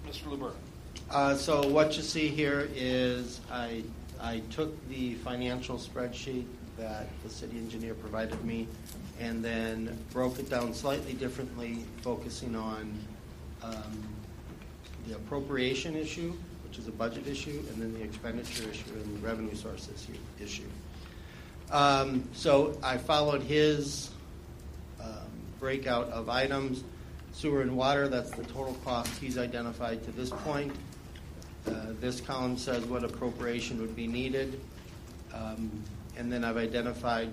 Mr. LeBur. So what you see here is I took the financial spreadsheet that the city engineer provided me and then broke it down slightly differently, focusing on the appropriation issue, which is a budget issue, and then the expenditure issue and the revenue sources issue. So I followed his breakout of items. Sewer and water, that's the total cost he's identified to this point. This column says what appropriation would be needed. And then I've identified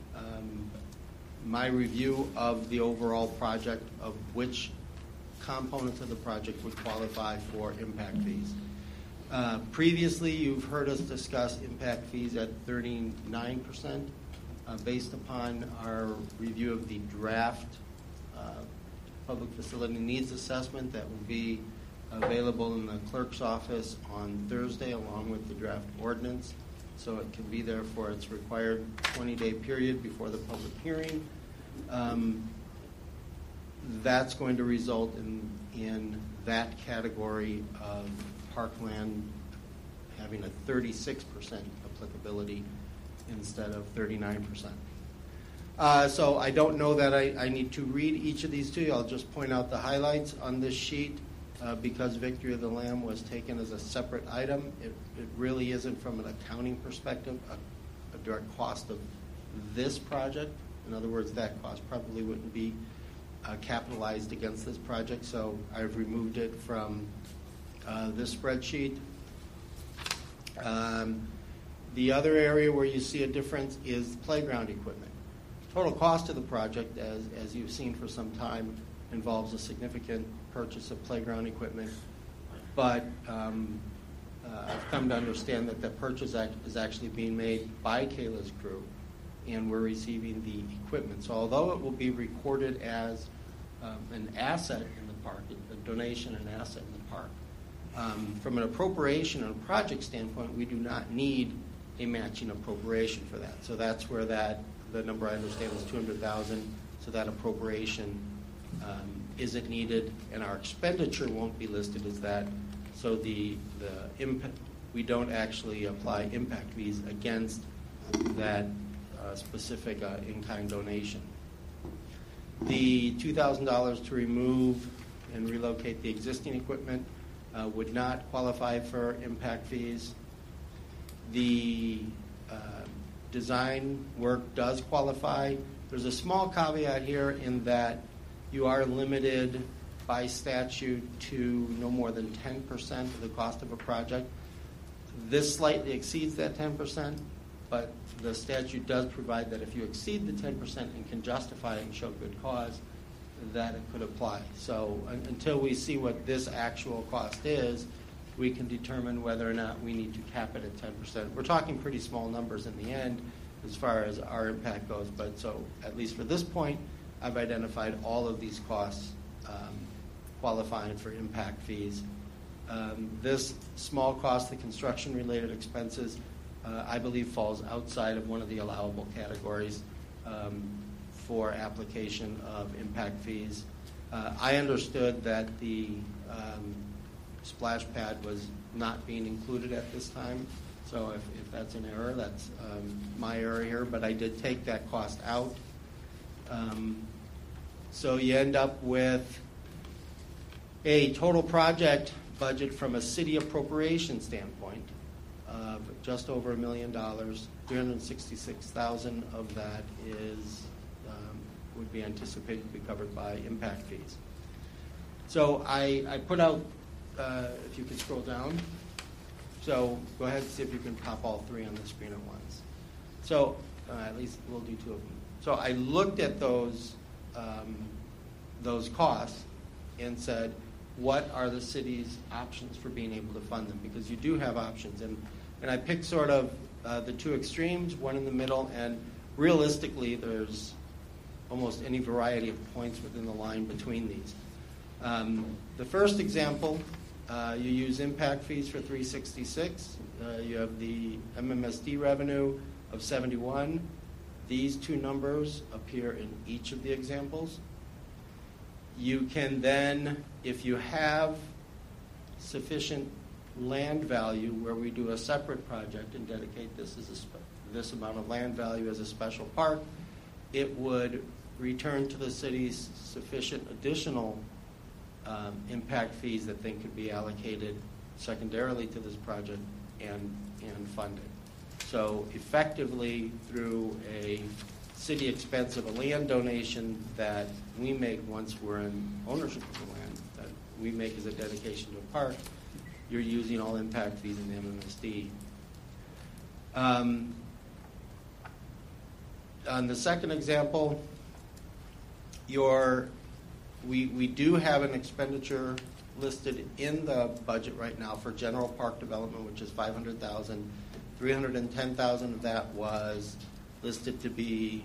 my review of the overall project, of which components of the project would qualify for impact fees. Previously, you've heard us discuss impact fees at 39%, based upon our review of the draft public facility needs assessment that will be available in the clerk's office on Thursday along with the draft ordinance. So it can be there for its required 20-day period before the public hearing. That's going to result in that category of parkland having a 36% applicability instead of 39%. So I don't know that I need to read each of these to you. I'll just point out the highlights on this sheet. Because Victory of the Lamb was taken as a separate item, it really isn't, from an accounting perspective, a direct cost of this project. In other words, that cost probably wouldn't be capitalized against this project, so I've removed it from this spreadsheet. The other area where you see a difference is playground equipment. Total cost of the project, as you've seen for some time, involves a significant purchase of playground equipment, but I've come to understand that the purchase is actually being made by Kayla's crew, and we're receiving the equipment. So although it will be recorded as an asset in the park, a donation, an asset in the park, from an appropriation and a project standpoint, we do not need a matching appropriation for that. So that's where the number I understand is $200,000. So that appropriation isn't needed, and our expenditure won't be listed as that. So the impact, we don't actually apply impact fees against that specific in-kind donation. The $2,000 to remove and relocate the existing equipment would not qualify for impact fees. The design work does qualify. There's a small caveat here in that you are limited by statute to no more than 10% of the cost of a project. This slightly exceeds that 10%, but the statute does provide that if you exceed the 10% and can justify it and show good cause, that it could apply. So until we see what this actual cost is, we can determine whether or not we need to cap it at 10%. We're talking pretty small numbers in the end as far as our impact goes, but so at least for this point, I've identified all of these costs qualifying for impact fees. This small cost, the construction-related expenses, I believe falls outside of one of the allowable categories for application of impact fees. I understood that the splash pad was not being included at this time, so if that's an error, that's my error here, but I did take that cost out. So you end up with a total project budget from a city appropriation standpoint of just over $1 million. $366,000 of that would be anticipated to be covered by impact fees. So I put out, if you could scroll down. So go ahead and see if you can pop all three on the screen at once. So at least we'll do two of them. So I looked at those costs and said, what are the city's options for being able to fund them? Because you do have options. And I picked sort of the two extremes, one in the middle, and realistically there's almost any variety of points within the line between these. The first example, you use impact fees for $366. You have the MMSD revenue of $71. These two numbers appear in each of the examples. You can then, if you have sufficient land value where we do a separate project and dedicate this as this amount of land value as a special park, it would return to the city sufficient additional impact fees that then could be allocated secondarily to this project and funded. So effectively, through a city expense of a land donation that we make once we're in ownership of the land, that we make as a dedication to a park, you're using all impact fees in the MMSD. On the second example, we do have an expenditure listed in the budget right now for general park development, which is $500,000. $310,000 of that was listed to be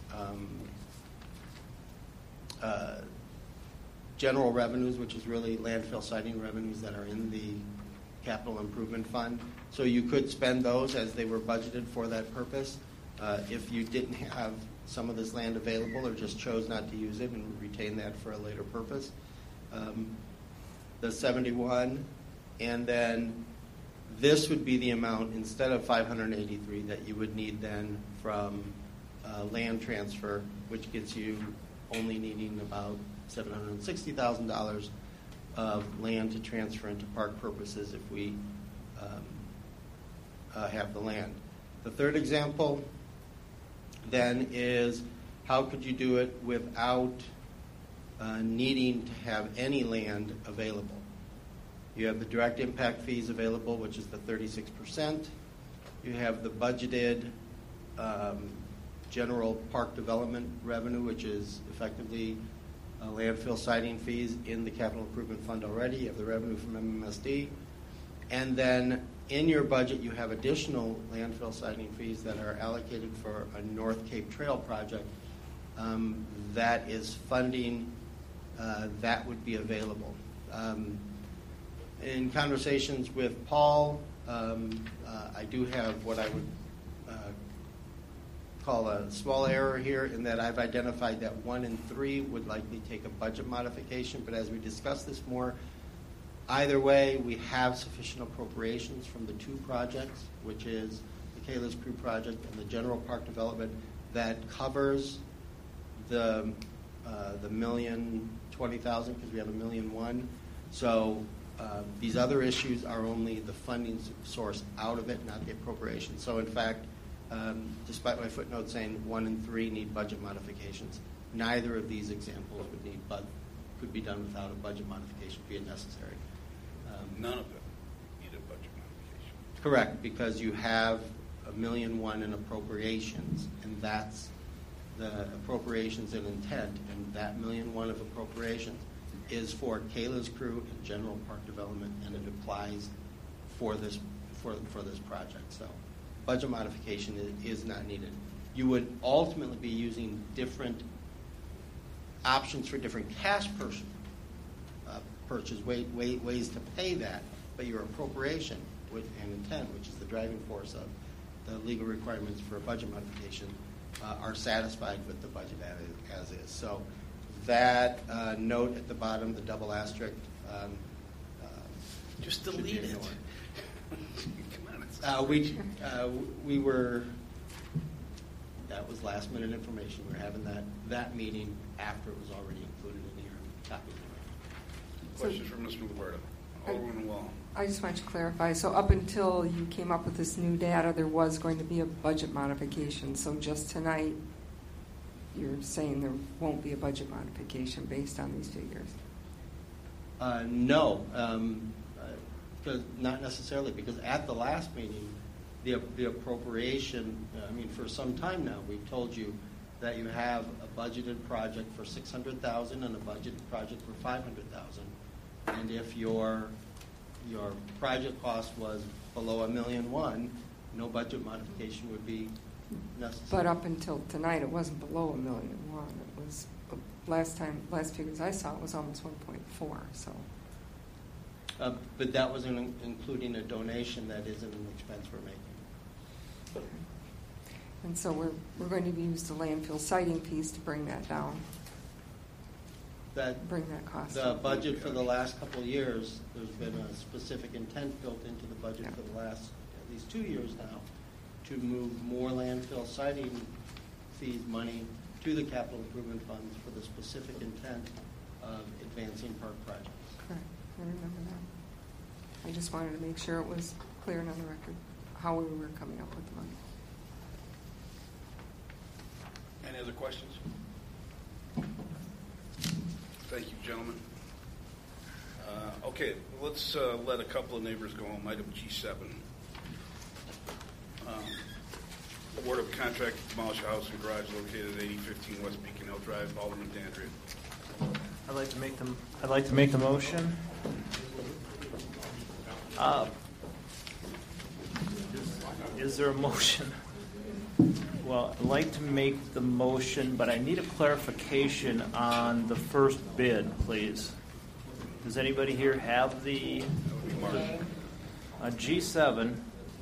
general revenues, which is really landfill siting revenues that are in the capital improvement fund. So you could spend those as they were budgeted for that purpose. If you didn't have some of this land available or just chose not to use it and retain that for a later purpose, the 71, and then this would be the amount instead of 583 that you would need then from land transfer, which gets you only needing about $760,000 of land to transfer into park purposes if we have the land. The third example then is how could you do it without needing to have any land available? You have the direct impact fees available, which is the 36%. You have the budgeted general park development revenue, which is effectively landfill siting fees in the capital improvement fund already. You have the revenue from MMSD. And then in your budget, you have additional landfill siting fees that are allocated for a North Cape Trail project that is funding that would be available. In conversations with Paul, I do have what I would call a small error here in that I've identified that 1 and 3 would likely take a budget modification, but as we discuss this more, either way, we have sufficient appropriations from the 2 projects, which is the Kayla's Crew project and the general park development, that covers the $1,020,000 because we have $1,001,000. So these other issues are only the funding source out of it, not the appropriation. So in fact, despite my footnote saying 1 and 3 need budget modifications, neither of these examples could be done without a budget modification being necessary. None of them need a budget modification. Correct, because you have $1,001,000 in appropriations, and that's the appropriations and intent, and that $1,001,000 of appropriations is for Kayla's Crew and general park development, and it applies for this project. So budget modification is not needed. You would ultimately be using different options for different cash purchase, ways to pay that, but your appropriation and intent, which is the driving force of the legal requirements for a budget modification, are satisfied with the budget as is. So that note at the bottom, the double asterisk, just delete it. Come on, we were. That was last minute information. We were having that meeting after it was already included in your copy. Questions from Mr. Luberto. Alderman Wall. I just wanted to clarify. So up until you came up with this new data, there was going to be a budget modification. So just tonight, you're saying there won't be a budget modification based on these figures? No, because not necessarily. Because at the last meeting, the appropriation, for some time now, we've told you that you have a budgeted project for $600,000 and a budgeted project for $500,000. And if your project cost was below $1,001,000, no budget modification would be necessary. But up until tonight, it wasn't below $1,001,000. It was last figures I saw, it was almost 1.4. So. But that was including a donation that isn't an expense we're making. Okay. And so we're going to use the landfill siting piece to bring that down. that bring that cost the up. budget for the last couple of years, there's been a specific intent built into the budget for the last at least 2 years now to move more landfill siting fees money to the capital improvement funds for the specific intent of advancing park projects. Correct. I remember that. I just wanted to make sure it was clear and on the record how we were coming up with the money. Any other questions? Thank you, gentlemen. Okay, let's let a couple of neighbors go home. Item G7. Award of contract to demolish a house and garage located at 8015 West Beacon Hill Drive. Alderman Dandria. I'd like to make the motion. Is there a motion? Well, I'd like to make the motion, but I need a clarification on the first bid, please. Does anybody here have the G7?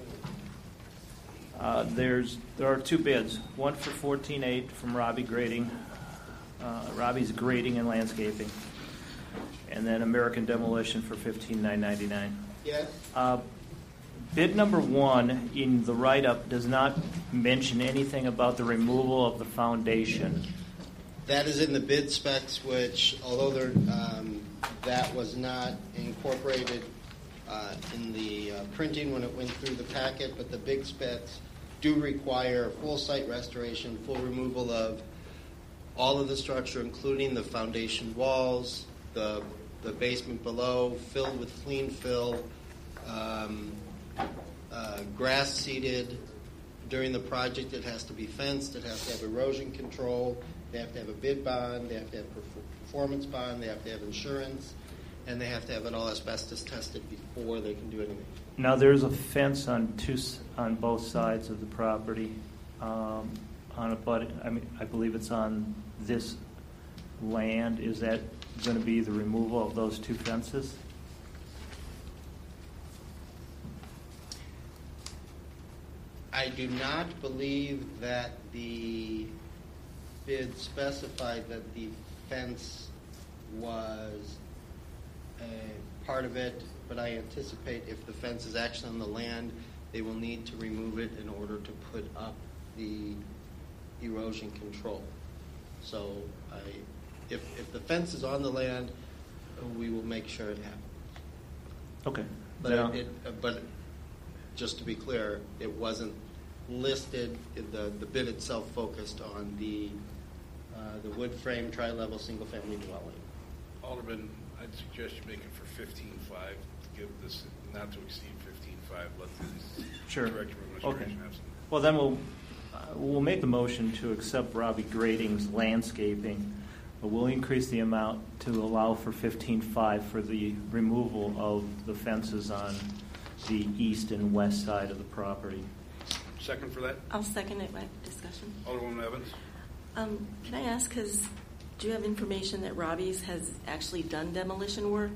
There are two bids. One for $14,800 from Robbie Grading. Robbie's Grading and Landscaping, and then American Demolition for $15,999. Yes. Bid number one in the write-up does not mention anything about the removal of the foundation. That is in the bid specs, which, although that was not incorporated in the printing when it went through the packet, but the big specs do require full site restoration, full removal of all of the structure, including the foundation walls, the basement below, filled with clean fill, grass seeded. During the project, it has to be fenced. It has to have erosion control. They have to have a bid bond. They have to have performance bond. They have to have insurance. And they have to have it all asbestos tested before they can do anything. Now, there's a fence on both sides of the property. I believe it's on this land. Is that going to be the removal of those two fences? I do not believe that the bid specified that the fence was a part of it, but I anticipate if the fence is actually on the land, they will need to remove it in order to put up the erosion control. So if the fence is on the land, we will make sure it happens. Okay. But just to be clear, it wasn't listed. The bid itself focused on the wood frame tri-level single family dwelling. Alderman, I'd suggest you make it for 15.5. Give this not to exceed 15.5. Let the Sure. Director of Administration Okay. have some. Well, then we'll make the motion to accept Robbie Grading's landscaping, but we'll increase the amount to allow for 15.5 for the removal of the fences on the east and west side of the property. Second for that? I'll second it by discussion. Alderwoman Evans? Can I ask, do you have information that Robbie's has actually done demolition work?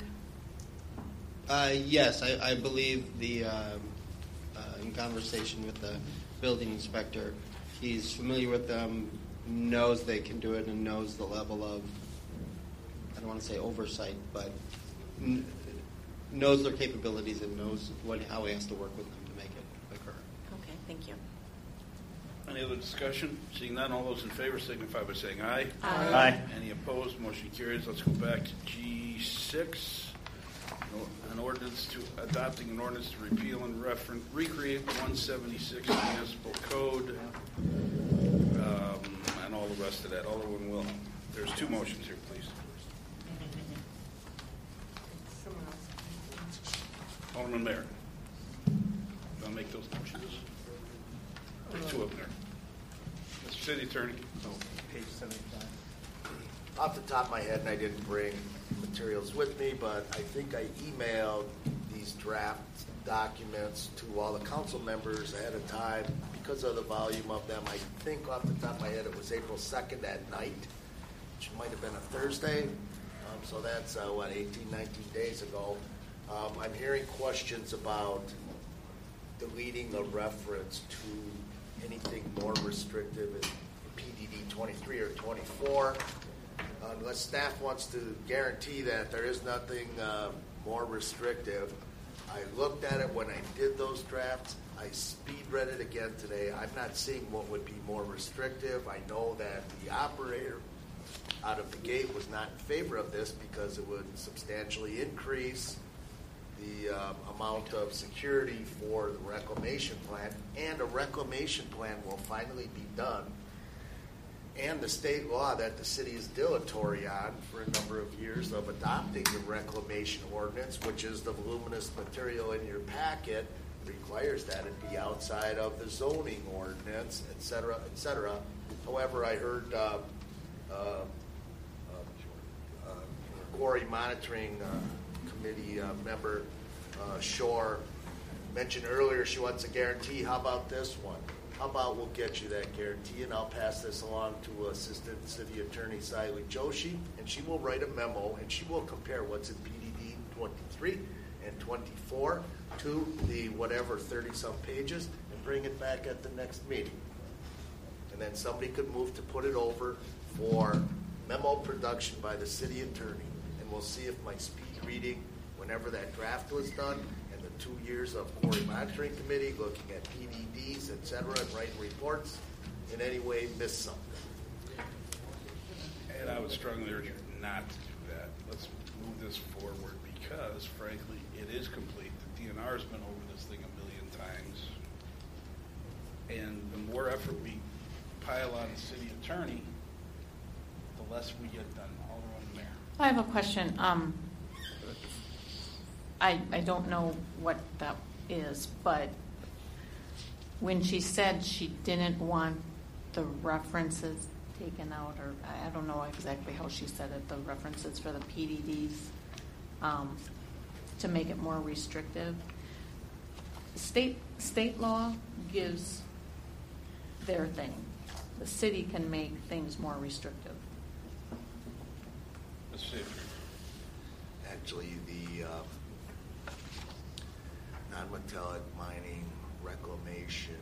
Yes, I believe in conversation with the building inspector, he's familiar with them, knows they can do it, and knows the level of, I don't want to say oversight, but knows their capabilities and knows how he has to work with them to make it occur. Okay, thank you. Any other discussion? Seeing none, all those in favor signify by saying aye. Aye. Aye. Any opposed? Motion carries. Let's go back to G6. Adopting an ordinance to repeal and recreate 176 municipal code, and all the rest of that. Alderman Will. There's two motions here, please. Alderman Mayor. I'll make those motions. There's two of them there. Mr. City Attorney. Page 75. Off the top of my head, and I didn't bring materials with me, but I think I emailed these draft documents to all the council members ahead of time because of the volume of them. I think off the top of my head it was April 2nd at night, which might have been a Thursday. So that's, 18, 19 days ago. I'm hearing questions about deleting the reference to anything more restrictive in PDD 23 or 24. unless staff wants to guarantee that there is nothing more restrictive. I looked at it when I did those drafts. I speed read it again today. I'm not seeing what would be more restrictive. I know that the operator out of the gate was not in favor of this because it would substantially increase the amount of security for the reclamation plan, and a reclamation plan will finally be done. And the state law that the city is dilatory on for a number of years of adopting the reclamation ordinance, which is the voluminous material in your packet, requires that it be outside of the zoning ordinance, et cetera, et cetera. However, I heard Quarry Monitoring Committee member Shore mentioned earlier she wants a guarantee. How about this one? How about we'll get you that guarantee, and I'll pass this along to Assistant City Attorney Saili Joshi, and she will write a memo, and she will compare what's in PDD 23 and 24 to the whatever 30-some pages and bring it back at the next meeting. And then somebody could move to put it over for memo production by the city attorney, and we'll see if my speed reading, whenever that draft was done, and the 2 years of Quarry Monitoring Committee looking at PDDs, et cetera, and writing reports, in any way missed something. And I would strongly urge you not to do that. Let's move this forward because, frankly, it is complete. The DNR's been over this thing a million times. And the more effort we pile on the city attorney, the less we get done. Alderman Mayor. I have a question. I don't know what that is, but when she said she didn't want the references taken out, or I don't know exactly how she said it, the references for the PDDs, to make it more restrictive. State law gives their thing. The city can make things more restrictive. Ms. Schaefer. Actually, the non-metallic mining, reclamation,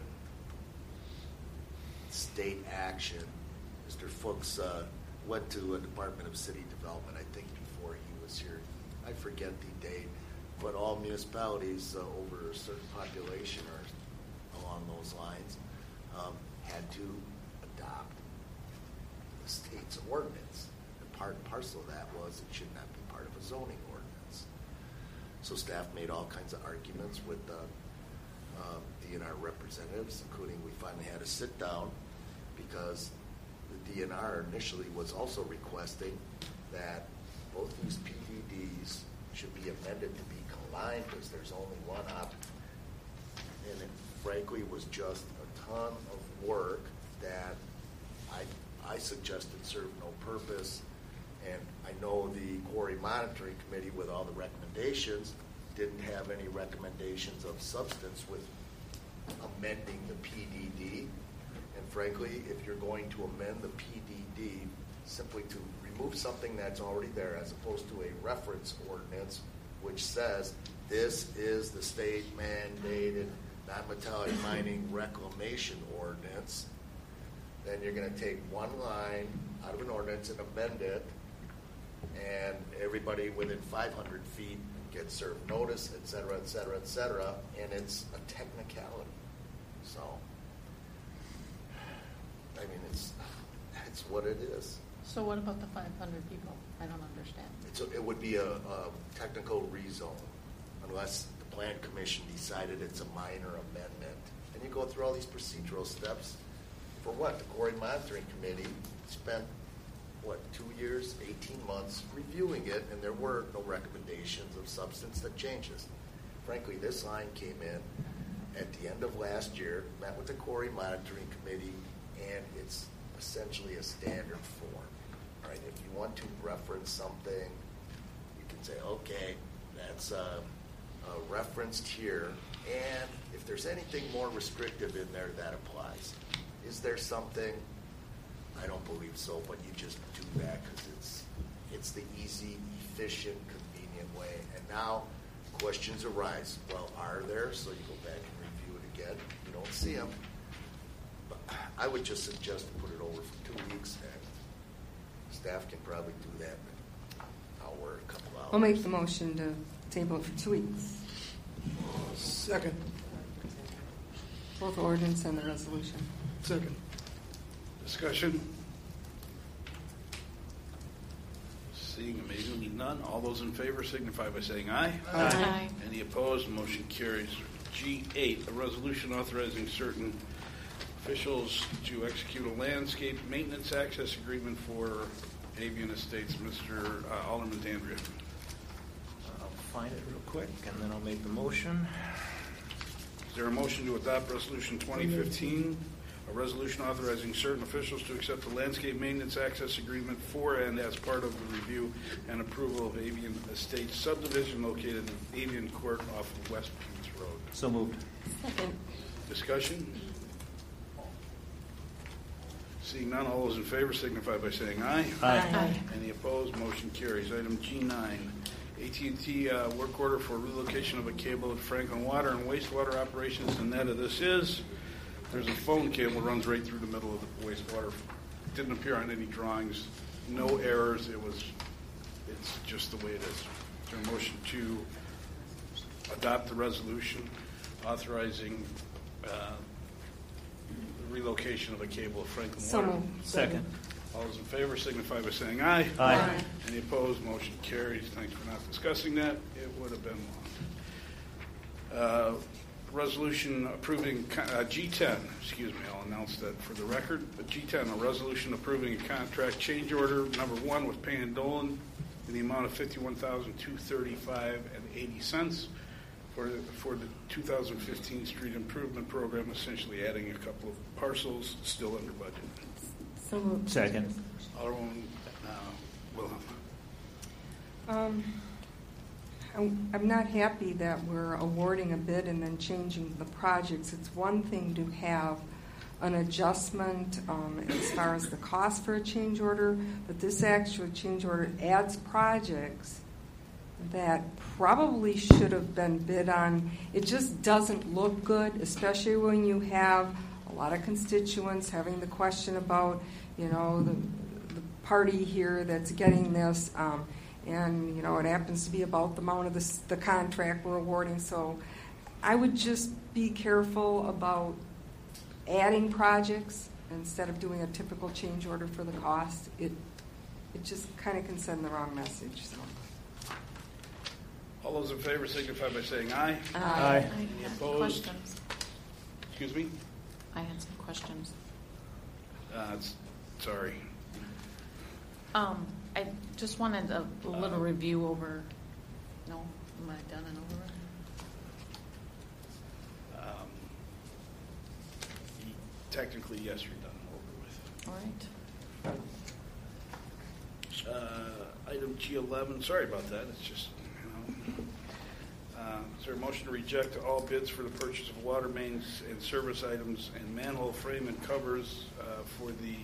state action. Mr. Fuchs went to a Department of City Development, I think, before he was here. I forget the date, but all municipalities over a certain population or along those lines had to adopt the state's ordinance. And part and parcel of that was it should not be part of a zoning ordinance. So staff made all kinds of arguments with the DNR representatives, including we finally had a sit down because the DNR initially was also requesting that both these PDDs should be amended to be combined because there's only one option. And it frankly was just a ton of work that I suggested served no purpose. And I know the Quarry Monitoring Committee, with all the recommendations, didn't have any recommendations of substance with amending the PDD. And frankly, if you're going to amend the PDD simply to remove something that's already there as opposed to a reference ordinance which says this is the state mandated non-metallic mining reclamation ordinance, then you're going to take one line out of an ordinance and amend it, and everybody within 500 feet gets served notice, et cetera, et cetera, et cetera, and it's a technicality. So, I mean, it's what it is. So what about the 500 people? I don't understand. It would be a technical rezone unless the Plan Commission decided it's a minor amendment. And you go through all these procedural steps. For what? The Quarry Monitoring Committee spent, 2 years, 18 months reviewing it, and there were no recommendations of substance that changes. Frankly, this line came in at the end of last year, met with the Quarry Monitoring Committee, and it's essentially a standard form. Right? If you want to reference something, you can say, okay, that's referenced here, and if there's anything more restrictive in there, that applies. Is there something? I don't believe so, but you just do that because it's the easy, efficient, convenient way. And now questions arise. Well, are there? So you go back and review it again. You don't see them. But I would just suggest to put it over for 2 weeks and Staff can probably do that in an hour, a couple hours. We'll make the motion to table it for 2 weeks. Second. Both ordinance and the resolution. Second. Discussion? Seeing amazingly none, all those in favor signify by saying aye. Aye. Any opposed? Motion carries. G8, a resolution authorizing certain officials to execute a landscape maintenance access agreement for Avian Estates. Mr. Alderman Dandria. I'll find it real quick, and then I'll make the motion. Is there a motion to adopt Resolution 2015, a resolution authorizing certain officials to accept the landscape maintenance access agreement for and as part of the review and approval of Avian Estates subdivision located in Avian Court off of West Peach Road? So moved. Second. Discussion? Seeing none, all those in favor signify by saying aye. Aye. Any opposed? Motion carries. Item G9, AT&T work order for relocation of a cable at Franklin Water and Wastewater Operations. The net of this is there's a phone cable that runs right through the middle of the wastewater. It didn't appear on any drawings. No errors. It's just the way it is. Is there a motion to adopt the resolution authorizing the relocation of a cable at Franklin So Water? moved. Second. All those in favor signify by saying aye. Aye. Any opposed? Motion carries. Thanks for not discussing that. It would have been long. Resolution approving G10. Excuse me. I'll announce that for the record. G10, a resolution approving a contract change order number 1 with Payne and Dolan in the amount of $51,235.80 for the 2015 street improvement program, essentially adding a couple of parcels still under budget. So moved. Second. Alderman Wilhelm. I'm not happy that we're awarding a bid and then changing the projects. It's one thing to have an adjustment as far as the cost for a change order, but this actual change order adds projects that probably should have been bid on. It just doesn't look good, especially when you have a lot of constituents having the question about, the party here that's getting this, and it happens to be about the amount of the contract we're awarding. So I would just be careful about adding projects instead of doing a typical change order for the cost. It just kind of can send the wrong message. So. All those in favor signify by saying aye. I Any had opposed? questions. Excuse me? I had some questions. Sorry. I just wanted a little review over. No, am I done and over? Technically, yes, you're done over with. All right. Item G11, sorry about that. It's just, is there a motion to reject all bids for the purchase of water mains and service items and manhole frame and covers for the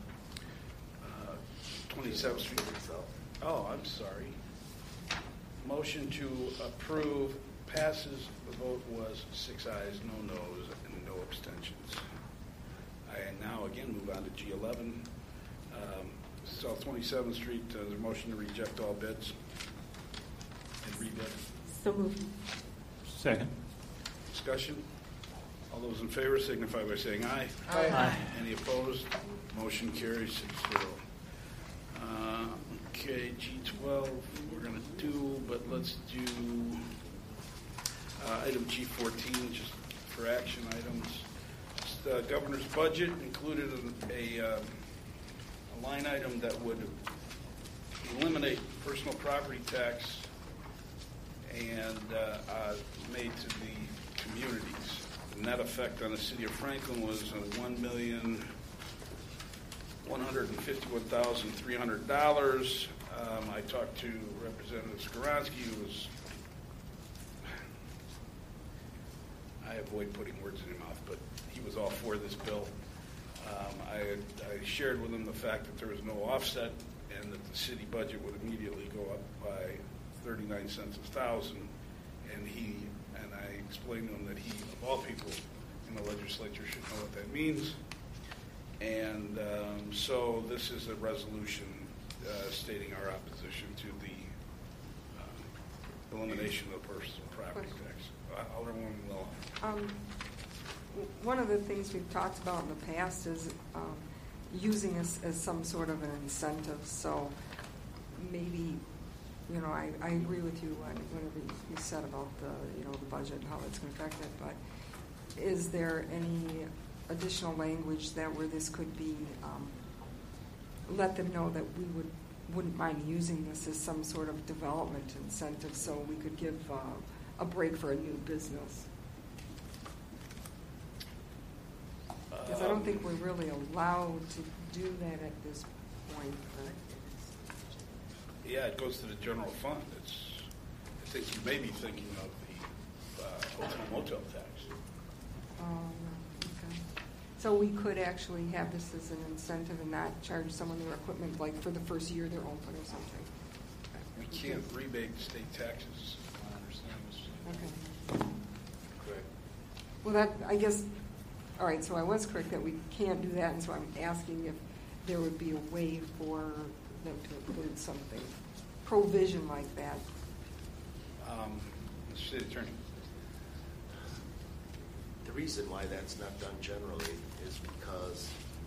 27th Street? Oh, I'm sorry. Motion to approve passes. The vote was 6 ayes, no noes, and no abstentions. I now again move on to G11. South 27th Street, there's a motion to reject all bids and rebid. So moved. Second. Discussion? All those in favor signify by saying aye. Aye. Any opposed? Motion carries 6-0. Okay, G12 we're going to do, but let's do item G14 just for action items. The governor's budget included a line item that would eliminate personal property tax and made to the communities. The net effect on the city of Franklin was $1,151,300. I talked to Representative Skoronsky, who was, I avoid putting words in your mouth, but he was all for this bill. I shared with him the fact that there was no offset and that the city budget would immediately go up by 39 cents a thousand. And I explained to him that he, of all people in the legislature, should know what that means. And so this is a resolution stating our opposition to the elimination of personal property tax. Alderwoman Willow. One of the things we've talked about in the past is using this as some sort of an incentive. So maybe, I agree with you on whatever you said about the budget and how it's going to affect it. But is there any additional language where this could be? Let them know that we wouldn't mind using this as some sort of development incentive, so we could give a break for a new business. Because I don't think we're really allowed to do that at this point. Yeah, it goes to the general fund. I think you may be thinking of the hotel motel tax. Okay. So we could actually have this as an incentive and not charge someone their equipment like for the first year they're open or something. We can't rebate state taxes. I understand this. Okay. Correct. Well, I guess, all right, so I was correct that we can't do that, and so I'm asking if there would be a way for them to include something, provision like that. Mr. City Attorney. The reason why that's not done generally is because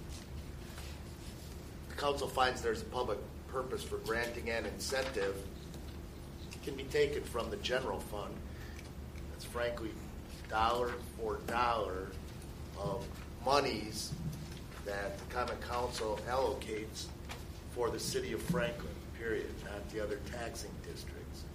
the council finds there's a public purpose for granting an incentive. It can be taken from the general fund. That's frankly dollar for dollar of monies that the common council allocates for the city of Franklin, period, not the other taxing districts.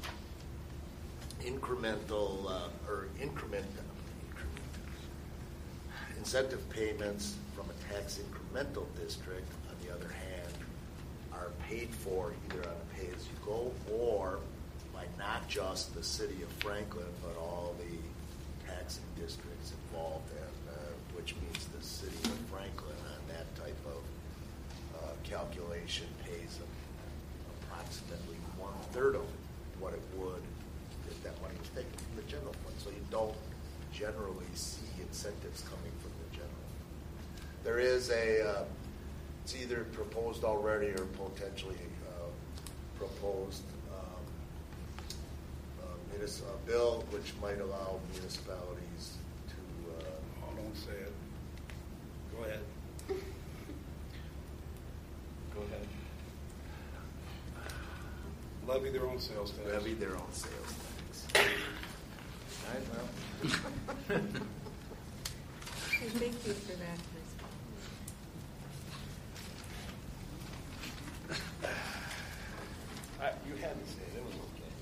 Incentive payments from a tax incremental district, on the other hand, are paid for either on a pay-as-you-go or by not just the city of Franklin, but all the taxing districts involved, and which means the city of Franklin on that type of calculation pays them approximately 1/3 of what it would if that money was taken from the general fund. So you don't generally see incentives coming from the general. There is it's either proposed already or potentially proposed a bill which might allow municipalities to. Don't say it. Go ahead. Go ahead. Levy their own sales tax. Levy their own sales tax. All right, well. Thank you for that. You had to say it. It was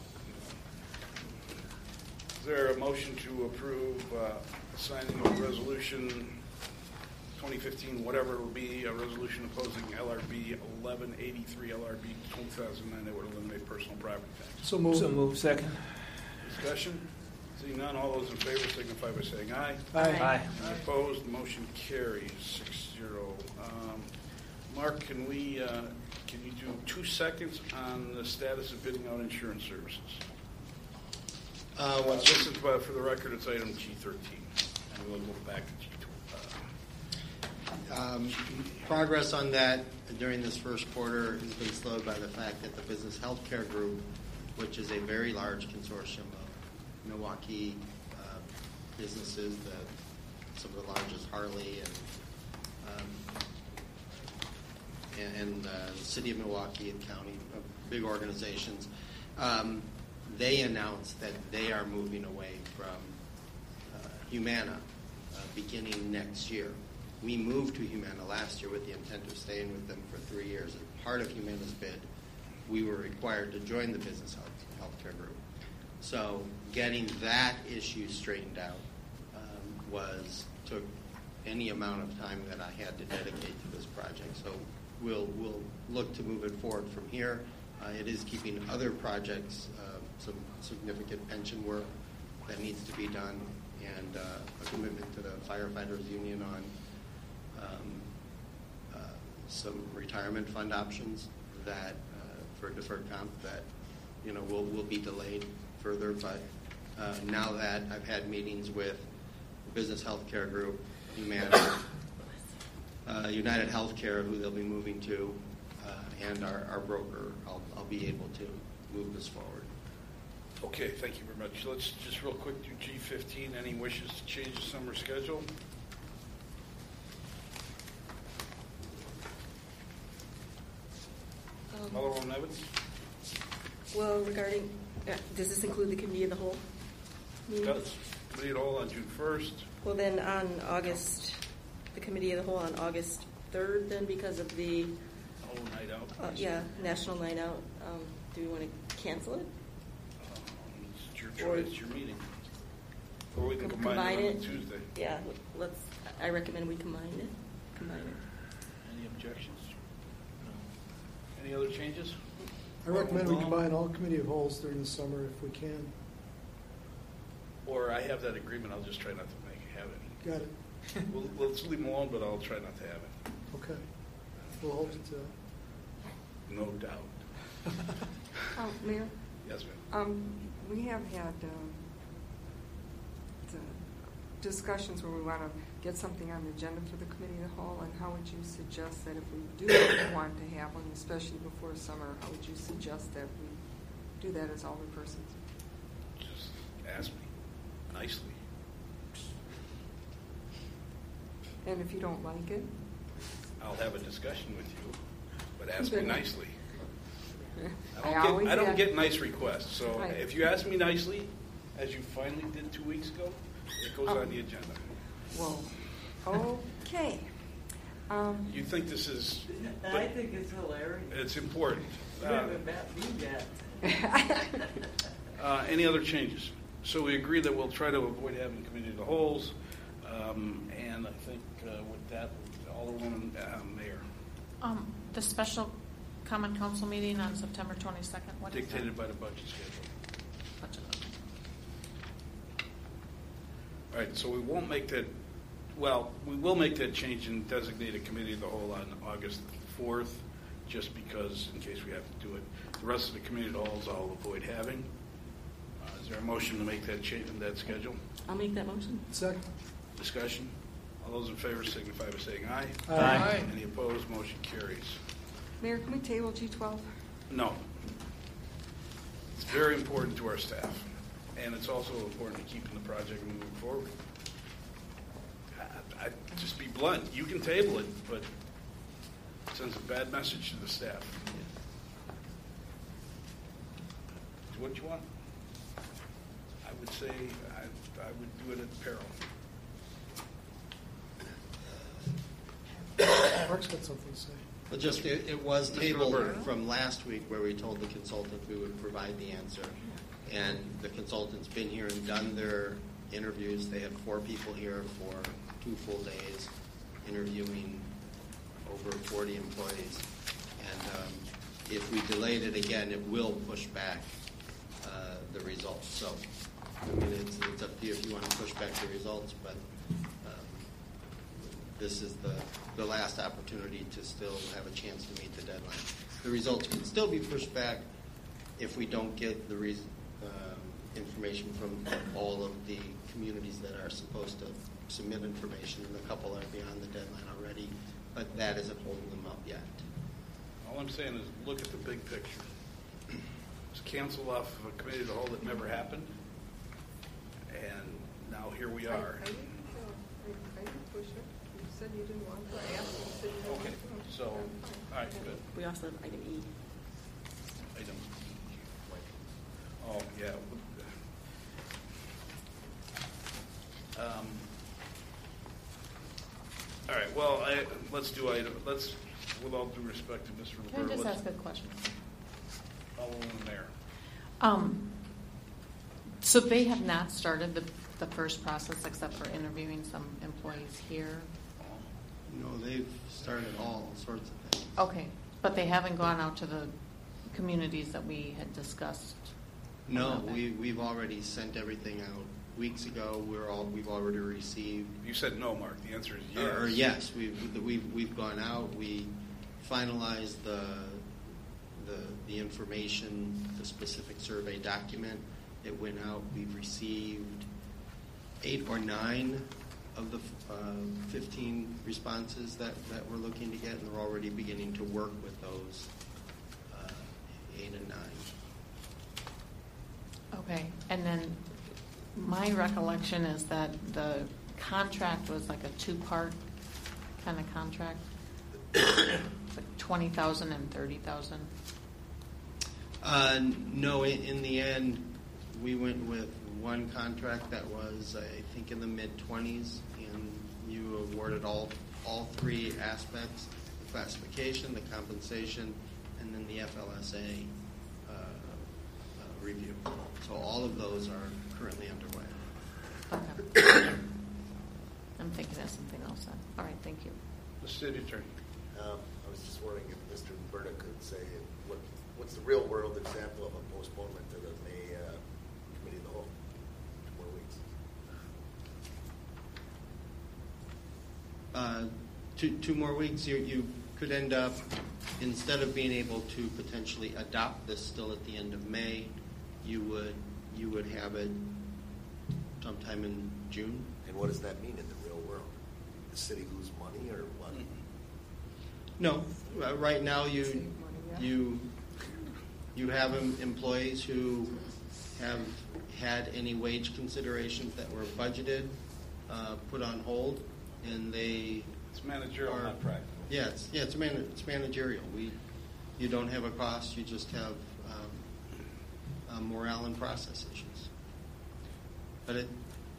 okay. Is there a motion to approve signing of resolution 2015, whatever it will be, a resolution opposing LRB 1183, LRB 2009 that would eliminate personal property tax? So moved. So move. Second. Discussion? Seeing none, all those in favor signify by saying aye. Aye. Any opposed? Motion carries 6-0. Mark, can you do 2 seconds on the status of bidding out insurance services? This is, for the record, it's item G13, and we'll go back to G2. Progress on that during this first quarter has been slowed by the fact that the Business Healthcare Group, which is a very large consortium of Milwaukee businesses, some of the largest Harley and the city of Milwaukee and county, big organizations, they announced that they are moving away from Humana beginning next year. We moved to Humana last year with the intent of staying with them for 3 years. As part of Humana's bid, we were required to join the Business Healthcare Group. So getting that issue straightened out took any amount of time that I had to dedicate to this project. So we'll look to move it forward from here. It is keeping other projects, some significant pension work that needs to be done, and a commitment to the firefighters union on some retirement fund options that for deferred comp that will be delayed further. But now that I've had meetings with the Business Healthcare Group, Humana, United Healthcare, who they'll be moving to, and our broker, I'll be able to move this forward. Okay, thank you very much. Let's just real quick do G15. Any wishes to change the summer schedule? Alderwoman Evans? Well, regarding, does this include the committee of the whole? Does. Committee of the whole on June 1st. Well, then on August, the committee of the whole on August 3rd, then because of the Oh, night out. National Night Out. Do we want to cancel it? It's your choice, it's your meeting. Or we can combine Combine it on it. Tuesday. Yeah, let's. I recommend we combine it. Any objections? No. Any other changes? I recommend we combine all committee of holes during the summer if we can. Or I have that agreement, I'll just try not to have it. Got it. Let's leave them alone, but I'll try not to have it. Okay. We'll hold you to that. No doubt. Mayor, Yes, ma'am. we have had the discussions where we want to get something on the agenda for the committee of the whole, and how would you suggest that if we do want to have one, especially before summer, how would you suggest that we do that as alderpersons? Just ask me nicely. And if you don't like it? I'll have a discussion with you, but ask me nicely. I I don't get nice requests, so Right. if you ask me nicely, as you finally did 2 weeks ago, it goes on the agenda. Well, okay. You think this is... I think it's hilarious. It's important. You haven't beat that. Any other changes? So we agree that we'll try to avoid having committee of the wholes, and I think with that, Alderwoman Mayor. The special common council meeting on September 22nd. What is Dictated that? by the budget schedule. Budget. All right, so we won't make that, well, we will make that change and designate a committee of the whole on August 4th, just because, in case we have to do it. The rest of the committee of the wholes I'll avoid having. Is there a motion to make that change in that schedule? I'll make that motion. Second. Discussion? All those in favor signify by saying aye. Aye. Any opposed? Motion carries. Mayor, can we table G12? No. It's very important to our staff, and it's also important to keeping the project moving forward. I just be blunt. You can table it, but it sends a bad message to the staff. Do what you want. I would say I would do it at peril. Mark's got something to say. Well, just, it was Mr. tabled Roberta. from last week where we told the consultant we would provide the answer. And the consultant's been here and done their interviews. They had 4 people here for 2 full days, interviewing over 40 employees. And if we delayed it again, it will push back the results. So, I mean, it's up to you if you want to push back the results, but this is the last opportunity to still have a chance to meet the deadline. The results can still be pushed back if we don't get the information from all of the communities that are supposed to submit information, and a couple are beyond the deadline already, but that isn't holding them up yet. All I'm saying is look at the big picture. It's canceled off of a committee of the whole that never happened, and now here we are. I didn't push it. You said you didn't want to. I asked you, you said you didn't Okay, want to. so, all right, good. We also have item E. Item. Oh, yeah. All right, well, let's do item, with all due respect to Mr. Can I Roberta, just let's ask a question? follow in there. So they have not started the first process except for interviewing some employees here? No, they've started all sorts of things. Okay, but they haven't gone out to the communities that we had discussed? No, we've already sent everything out weeks ago. We've already received. You said no, Mark. The answer is yes. Or yes, we've gone out. We finalized the information, the specific survey document. It went out. We've received 8 or 9 of the 15 responses that we're looking to get, and they're already beginning to work with those 8 and 9. Okay, and then my recollection is that the contract was like a 2-part kind of contract, like 20,000 and 30,000. No, in the end, we went with one contract that was, I think, in the mid-20s, and you awarded all 3 aspects: the classification, the compensation, and then the FLSA review. So all of those are currently underway. Okay. I'm thinking of something else then. All right, thank you. The city attorney. I was just wondering if Mr. Berta could say what's the real world example of a postponement to the May Committee of the Whole? 2 more weeks. 2 more weeks, you could end up, instead of being able to potentially adopt this still at the end of May, you would have it sometime in June. And what does that mean in the real world? The city lose money or what? No, right now you Save money, you have employees who have had any wage considerations that were budgeted put on hold, and they It's managerial, are not practical. Yeah, it's managerial. You don't have a cost. You just have morale and process issues. But it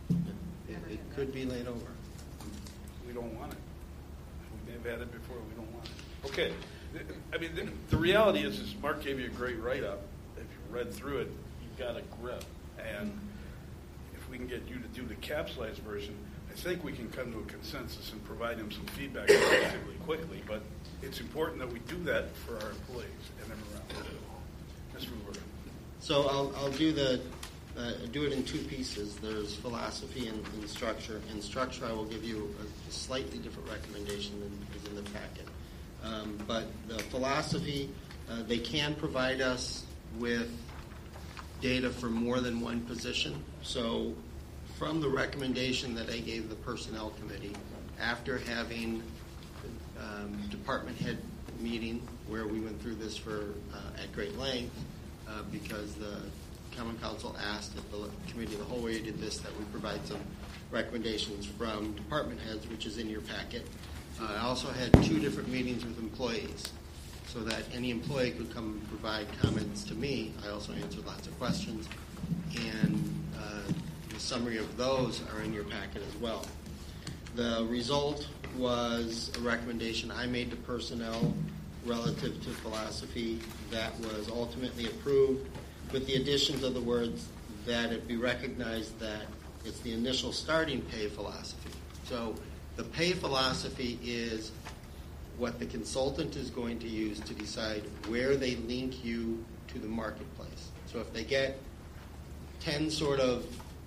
could be laid over. We don't want it. We've had it before. We don't want it. Okay. I mean, the reality is Mark gave you a great write-up. If you read through it, you've got a grip. And if we can get you to do the capsulized version, I think we can come to a consensus and provide him some feedback relatively quickly. But it's important that we do that for our employees and everyone else. Mr. Ruber. So I'll do do it in 2 pieces. There's philosophy and structure. In structure, I will give you a slightly different recommendation than is in the packet. But the philosophy, they can provide us with data for more than one position. So from the recommendation that I gave the Personnel Committee, after having department head meeting where we went through this at great length, because the Common Council asked at the Committee of the Whole, where you did this, that we provide some recommendations from department heads, which is in your packet. I also had 2 different meetings with employees so that any employee could come and provide comments to me. I also answered lots of questions, and the summary of those are in your packet as well. The result was a recommendation I made to personnel relative to philosophy that was ultimately approved, with the additions of the words that it be recognized that it's the initial starting pay philosophy. So the pay philosophy is what the consultant is going to use to decide where they link you to the marketplace. So if they get 10 sort of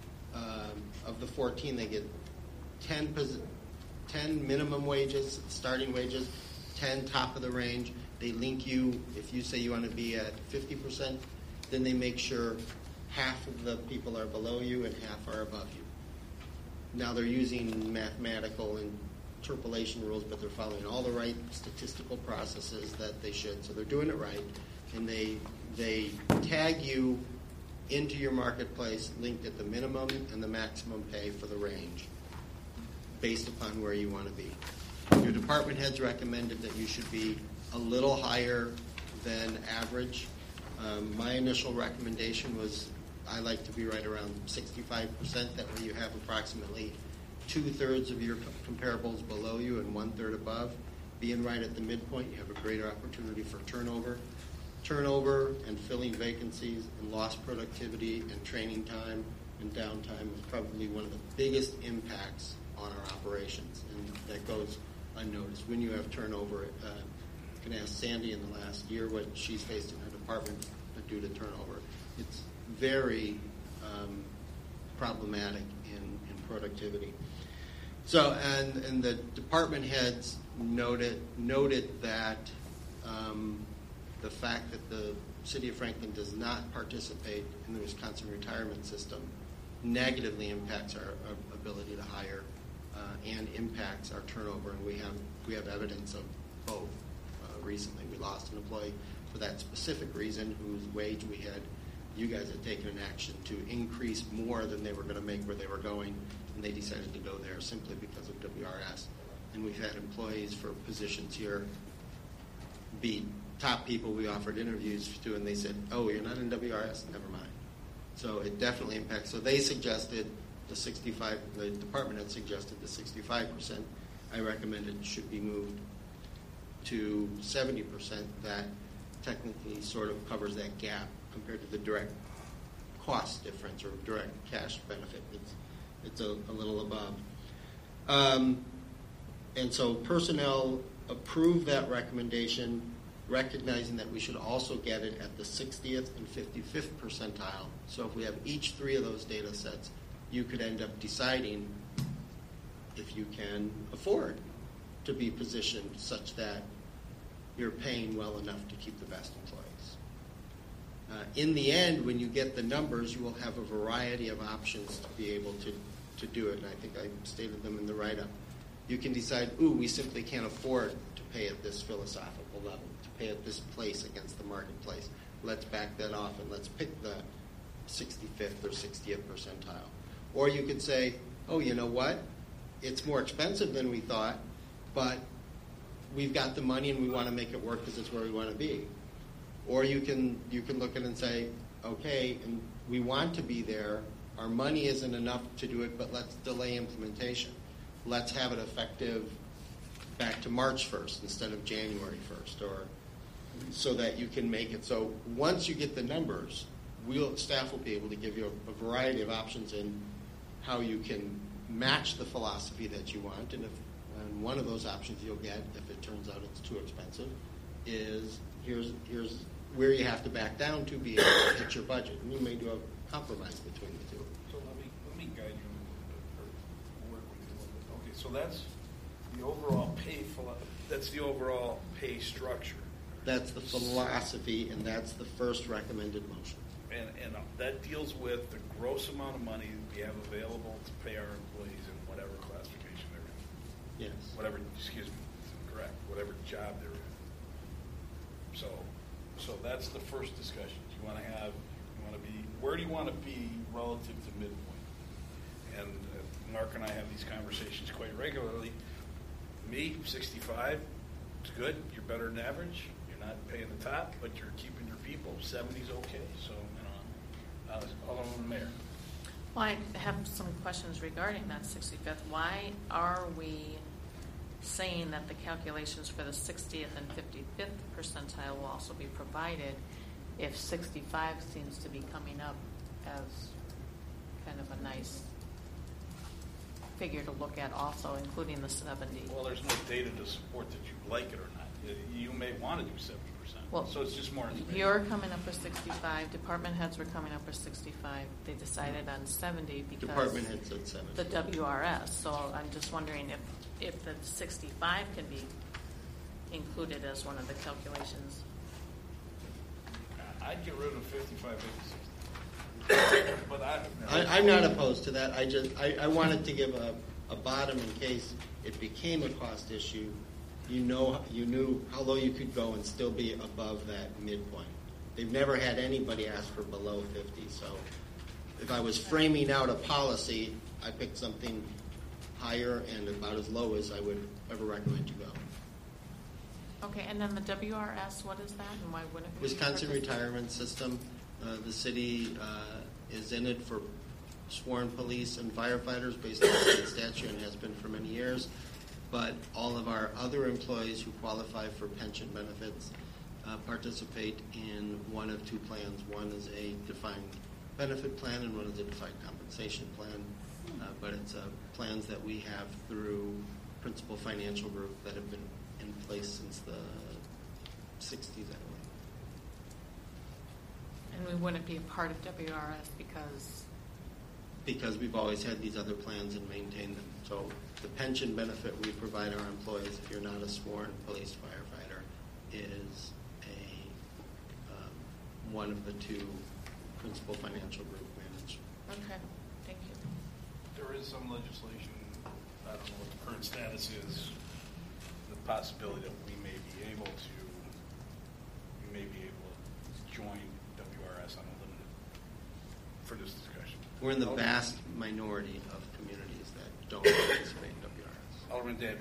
the 14, they get 10 minimum wages, starting wages, 10 top of the range. They link you, if you say you want to be at 50%, then they make sure half of the people are below you and half are above you. Now they're using mathematical interpolation rules, but they're following all the right statistical processes that they should. So they're doing it right, and they tag you into your marketplace linked at the minimum and the maximum pay for the range based upon where you want to be. Your department heads recommended that you should be a little higher than average. My initial recommendation was I like to be right around 65%. That way you have approximately 2/3 of your comparables below you and 1/3 above. Being right at the midpoint, you have a greater opportunity for turnover. Turnover and filling vacancies and lost productivity and training time and downtime is probably one of the biggest impacts on our operations, and that goes unnoticed. When you have turnover, you can ask Sandy in the last year what she's faced in her department due to turnover. It's very problematic in productivity. So, and the department heads noted that the fact that the City of Franklin does not participate in the Wisconsin retirement system negatively impacts our ability to hire and impacts our turnover, and we have evidence of both. Recently, we lost an employee for that specific reason, whose wage you guys had taken an action to increase more than they were going to make where they were going, and they decided to go there simply because of WRS. And we've had employees for positions here be top people we offered interviews to, and they said, oh, you're not in WRS? Never mind. So it definitely impacts. So they suggested the department had suggested the 65%. I recommended should be moved to 70%. That technically sort of covers that gap compared to the direct cost difference or direct cash benefit. It's a little above. And so personnel approved that recommendation, recognizing that we should also get it at the 60th and 55th percentile. So if we have each three of those data sets, you could end up deciding if you can afford to be positioned such that you're paying well enough to keep the best employees. In the end, when you get the numbers, you will have a variety of options to be able to do it, and I think I stated them in the write-up. You can decide, we simply can't afford to pay at this philosophical level, to pay at this place against the marketplace. Let's back that off and let's pick the 65th or 60th percentile. Or you could say, you know what? It's more expensive than we thought, but we've got the money and we want to make it work because it's where we want to be. Or you can look at it and say, okay, and we want to be there. Our money isn't enough to do it, but let's delay implementation. Let's have it effective back to March 1st instead of January 1st, or so that you can make it. So once you get the numbers, staff will be able to give you a variety of options in how you can match the philosophy that you want. And one of those options you'll get, if it turns out it's too expensive, is here's where you have to back down to be able to hit your budget. And you may do a compromise between the two. So let me guide you a little bit, or work with you a little bit. Okay, so that's the overall pay structure. That's the philosophy, and that's the first recommended motion. And that deals with the gross amount of money we have available to pay our employees in whatever classification they're in. Yes. Whatever job they're in. So that's the first discussion. Where do you want to be relative to midpoint? And Mark and I have these conversations quite regularly. Me, 65, it's good. You're better than average. You're not paying the top, but you're keeping your people. 70's okay. So, Alderman Mayor. Well, I have some questions regarding that 65th. Why are we saying that the calculations for the 60th and 55th percentile will also be provided if 65 seems to be coming up as kind of a nice figure to look at also, including the 70? Well, there's no data to support that you like it or not. You may want to do 70%. Well, so it's just more information. You're coming up with 65. Department heads were coming up with 65. They decided on 70 because Department heads said 70. The WRS. So I'm just wondering if the 65 can be included as one of the calculations. I'd get rid of 55, 56. But I'm not opposed to that. I wanted to give a bottom in case it became a cost issue. You knew how low you could go and still be above that midpoint. They've never had anybody ask for below 50. So if I was framing out a policy, I picked something higher and about as low as I would ever recommend you go. Okay, and then the WRS, what is that, and why wouldn't we? Wisconsin Retirement System. The city is in it for sworn police and firefighters based on state statute and has been for many years. But all of our other employees who qualify for pension benefits participate in one of two plans. One is a defined benefit plan and one is a defined compensation plan. But it's plans that we have through Principal Financial Group that have been in place since the 60s, I believe. And we wouldn't be a part of WRS because? Because we've always had these other plans and maintained them. So the pension benefit we provide our employees, if you're not a sworn police firefighter, is one of the two Principal Financial Group managed. Okay, thank you. There is some legislation I don't know what the current status is, the possibility that we may be able to join WRS unlimited for this discussion. We're in the vast minority of communities that don't participate in WRS. Alderman Dandridge.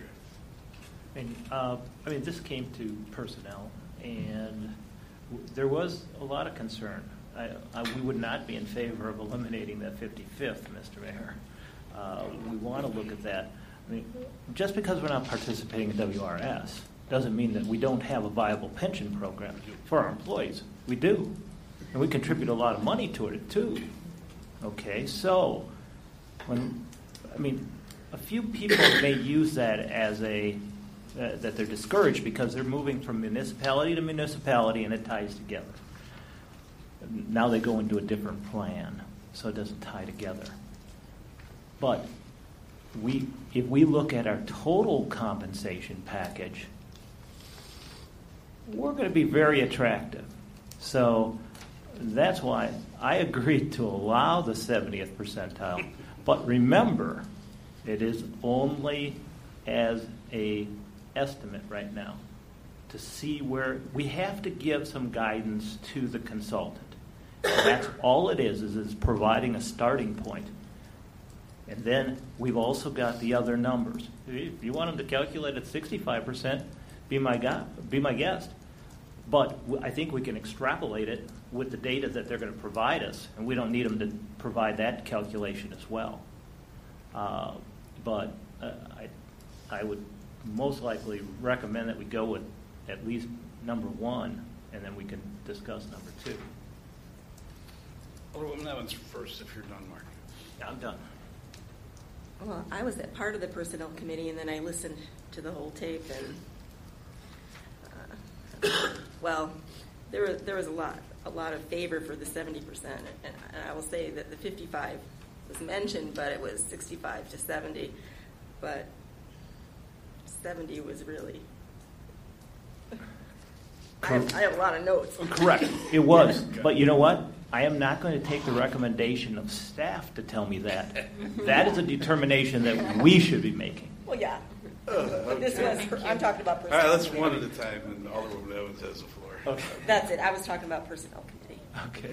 I mean, this came to personnel, and there was a lot of concern. We would not be in favor of eliminating that 55th, Mr. Mayor. We want to look at that. I mean, just because we're not participating in WRS doesn't mean that we don't have a viable pension program for our employees. We do. And we contribute a lot of money to it, too. Okay, so, a few people may use that as that they're discouraged because they're moving from municipality to municipality and it ties together. Now they go into a different plan, so it doesn't tie together. But if we look at our total compensation package, we're going to be very attractive. So that's why I agreed to allow the 70th percentile. But remember, it is only as a estimate right now to see where we have to give some guidance to the consultant. And that's all it is it's providing a starting point. And then we've also got the other numbers. If you want them to calculate at 65%, be my guest. But I think we can extrapolate it with the data that they're going to provide us, and we don't need them to provide that calculation as well. But I would most likely recommend that we go with at least number one, and then we can discuss number two. Alderwoman Evans first, if you're done, Mark. Yeah, I'm done. Well, I was at part of the personnel committee, and then I listened to the whole tape, and there was a lot of favor for the 70%, and I will say that the 55 was mentioned, but it was 65 to 70, but 70 was really. I have a lot of notes. Correct. It was. But you know what? I am not going to take the recommendation of staff to tell me that. That is a determination that we should be making. Well, yeah. But this was, I'm talking about All personnel. right, let's committee. one at a time, and Alderwoman Evans has the floor. Okay. That's it. I was talking about personnel committee.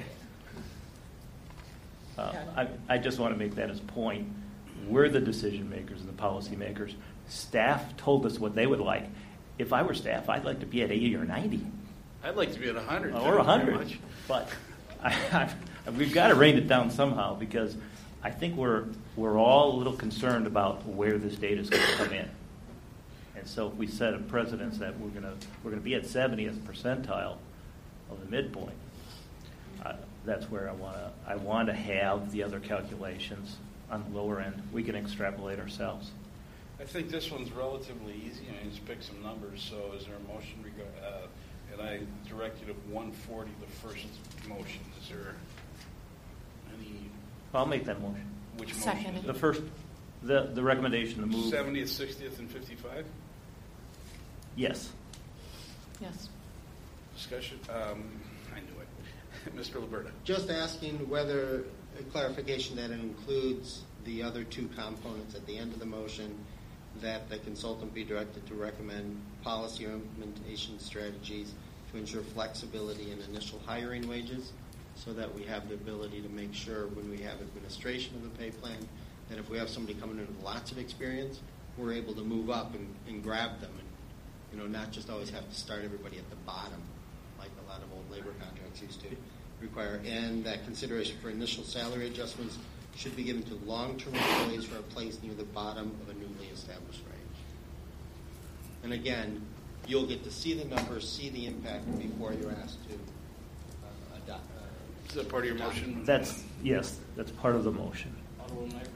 Okay. I just want to make that as a point. We're the decision makers and the policy makers. Staff told us what they would like. If I were staff, I'd like to be at 80 or 90. I'd like to be at 100. Or 100. But we've got to rein it down somehow because I think we're all a little concerned about where this data is going to come in. And so if we set a precedence that we're going to be at 70th percentile of the midpoint, that's where I want to have the other calculations on the lower end. We can extrapolate ourselves. I think this one's relatively easy. I just pick some numbers. So is there a motion? And I directed at 140, the first motion. Is there any? I'll make that motion. Which Second. motion? The first, the recommendation to move. 70th, 60th, and 55? Yes. Yes. Discussion? I knew it. Mr. Liberta. Just asking whether a clarification that includes the other two components at the end of the motion, that the consultant be directed to recommend policy or implementation strategies to ensure flexibility in initial hiring wages so that we have the ability to make sure when we have administration of the pay plan that if we have somebody coming in with lots of experience, we're able to move up and grab them and not just always have to start everybody at the bottom like a lot of old labor contracts used to require. And that consideration for initial salary adjustments should be given to long-term employees who are placed near the bottom of a newly established range. And again, you'll get to see the numbers, see the impact before you're asked to adopt. Is that part of your motion? Yes, that's part of the motion. Alderwoman Knight?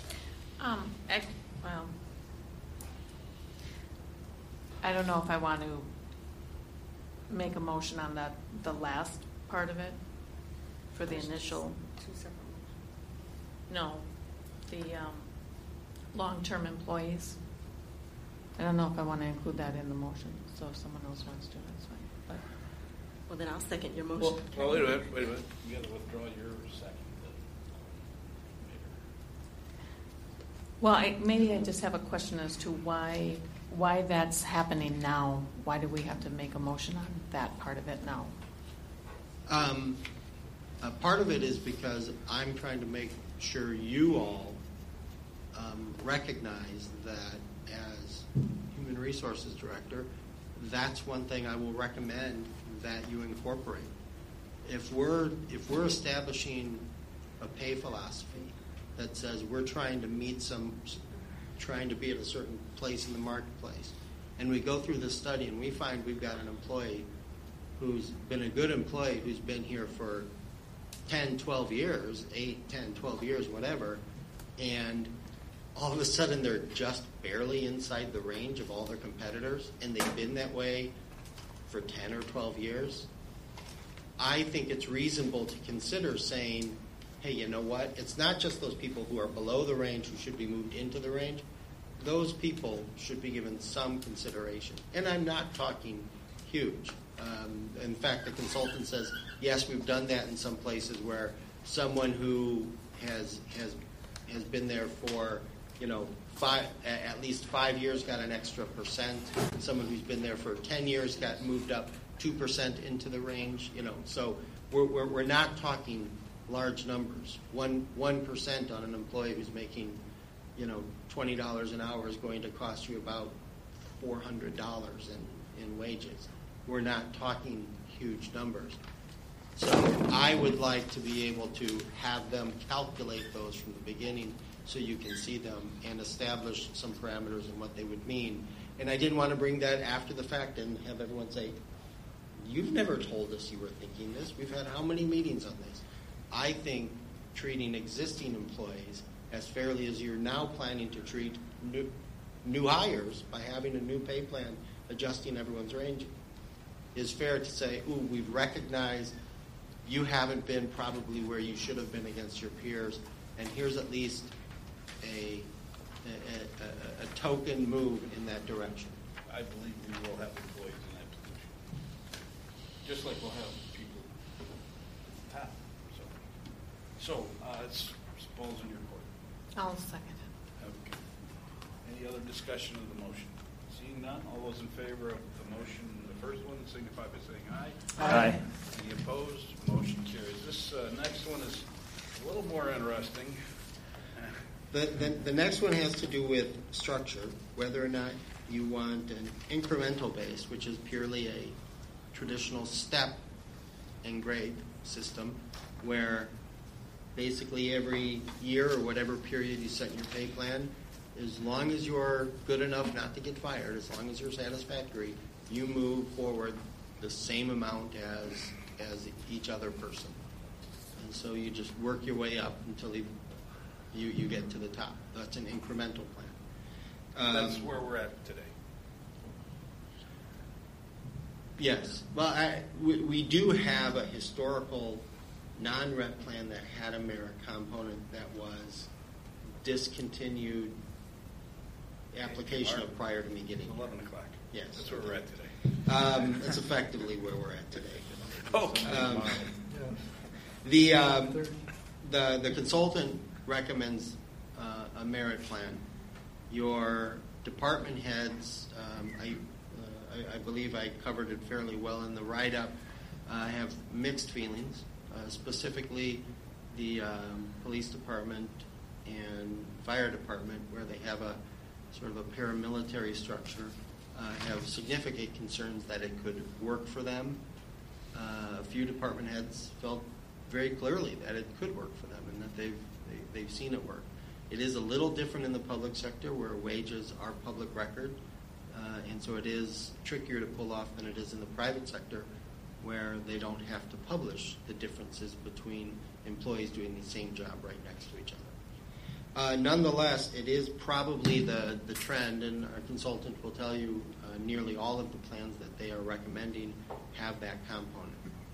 I don't know if I want to make a motion on the last part of it for the initial. Two separate. No, the long-term employees. I don't know if I want to include that in the motion. So if someone else wants to, that's fine. But Well, then I'll second your motion. Well, wait a minute. You got to withdraw your second. Well, maybe I just have a question as to why that's happening now. Why do we have to make a motion on that part of it now? Part of it is because I'm trying to make sure you all recognize that as Human Resources Director, that's one thing I will recommend that you incorporate. If we're establishing a pay philosophy that says we're trying to be at a certain place in the marketplace, and we go through this study and we find we've got an employee who's been a good employee, who's been here for 10, 12 years, 8, 10, 12 years, whatever, and all of a sudden they're just barely inside the range of all their competitors, and they've been that way for 10 or 12 years, I think it's reasonable to consider saying, hey, you know what? It's not just those people who are below the range who should be moved into the range. Those people should be given some consideration. And I'm not talking huge. In fact, the consultant says, yes, we've done that in some places where someone who has been there for, at least 5 years got an extra %. Someone who's been there for 10 years got moved up 2% into the range. So we're not talking large numbers. 1% on an employee who's making, $20 an hour is going to cost you about $400 in wages. We're not talking huge numbers. So I would like to be able to have them calculate those from the beginning so you can see them and establish some parameters and what they would mean. And I didn't want to bring that after the fact and have everyone say, you've never told us you were thinking this. We've had how many meetings on this? I think treating existing employees as fairly as you're now planning to treat new hires by having a new pay plan adjusting everyone's range is fair to say, ooh, we've recognized you haven't been probably where you should have been against your peers, and here's at least a token move in that direction. I believe we will have employees in that position, just like we'll have people at the top. So it's balls in your court. I'll second it. Okay. Any other discussion of the motion? Seeing none, all those in favor of the motion, the first one, signify by saying aye. Aye. Any opposed? Motion carries. This next one is a little more interesting. The next one has to do with structure, whether or not you want an incremental base, which is purely a traditional step and grade system, where basically every year or whatever period you set in your pay plan, as long as you're good enough not to get fired, as long as you're satisfactory, you move forward the same amount as each other person. And so you just work your way up until you get to the top. That's an incremental plan. That's where we're at today. Yes. Well, we do have a historical non-rep plan that had a merit component that was discontinued application of prior to me getting 11 o'clock. Yes. That's where we're at today. That's effectively where we're at today. Okay. The consultant recommends a merit plan. Your department heads, I believe I covered it fairly well in the write-up, have mixed feelings. Specifically, the police department and fire department, where they have a sort of a paramilitary structure, have significant concerns that it could work for them. A few department heads felt very clearly that it could work for them and that they've seen it work. It is a little different in the public sector where wages are public record, and so it is trickier to pull off than it is in the private sector, where they don't have to publish the differences between employees doing the same job right next to each other. Nonetheless, it is probably the trend, and our consultant will tell you nearly all of the plans that they are recommending have that component.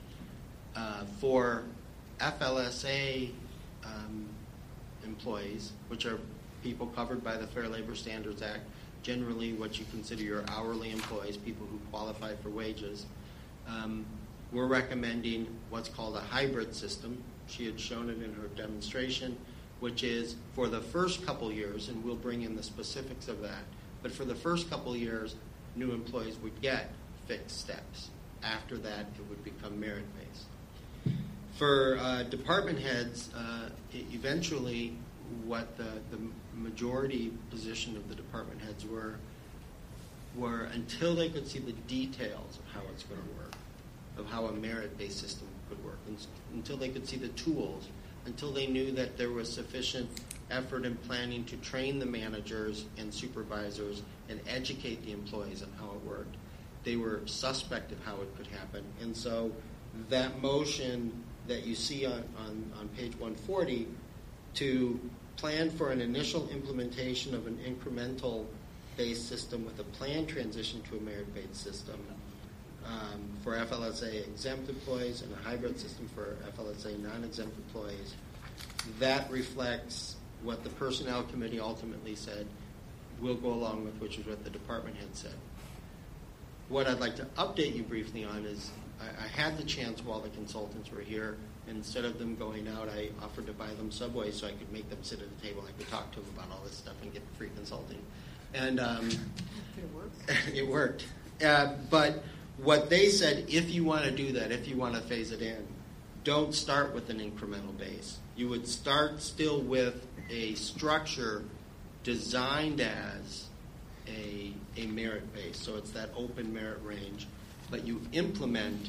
For FLSA employees, which are people covered by the Fair Labor Standards Act, generally what you consider your hourly employees, people who qualify for wages, we're recommending what's called a hybrid system. She had shown it in her demonstration, which is for the first couple years, and we'll bring in the specifics of that, but for the first couple years, new employees would get fixed steps. After that, it would become merit-based. For department heads, eventually what the majority position of the department heads were until they could see the details of how it's going to work, of how a merit-based system could work, until they could see the tools, until they knew that there was sufficient effort and planning to train the managers and supervisors and educate the employees on how it worked. They were suspect of how it could happen. And so that motion that you see on page 140 to plan for an initial implementation of an incremental-based system with a planned transition to a merit-based system for FLSA exempt employees and a hybrid system for FLSA non-exempt employees, that reflects what the Personnel Committee ultimately said we'll go along with, which is what the department head said. What I'd like to update you briefly on is I had the chance while the consultants were here, and instead of them going out, I offered to buy them Subway so I could make them sit at the table. I could talk to them about all this stuff and get free consulting. And it worked. But what they said, if you want to do that, if you want to phase it in, don't start with an incremental base. You would start still with a structure designed as a merit base. So it's that open merit range, but you implement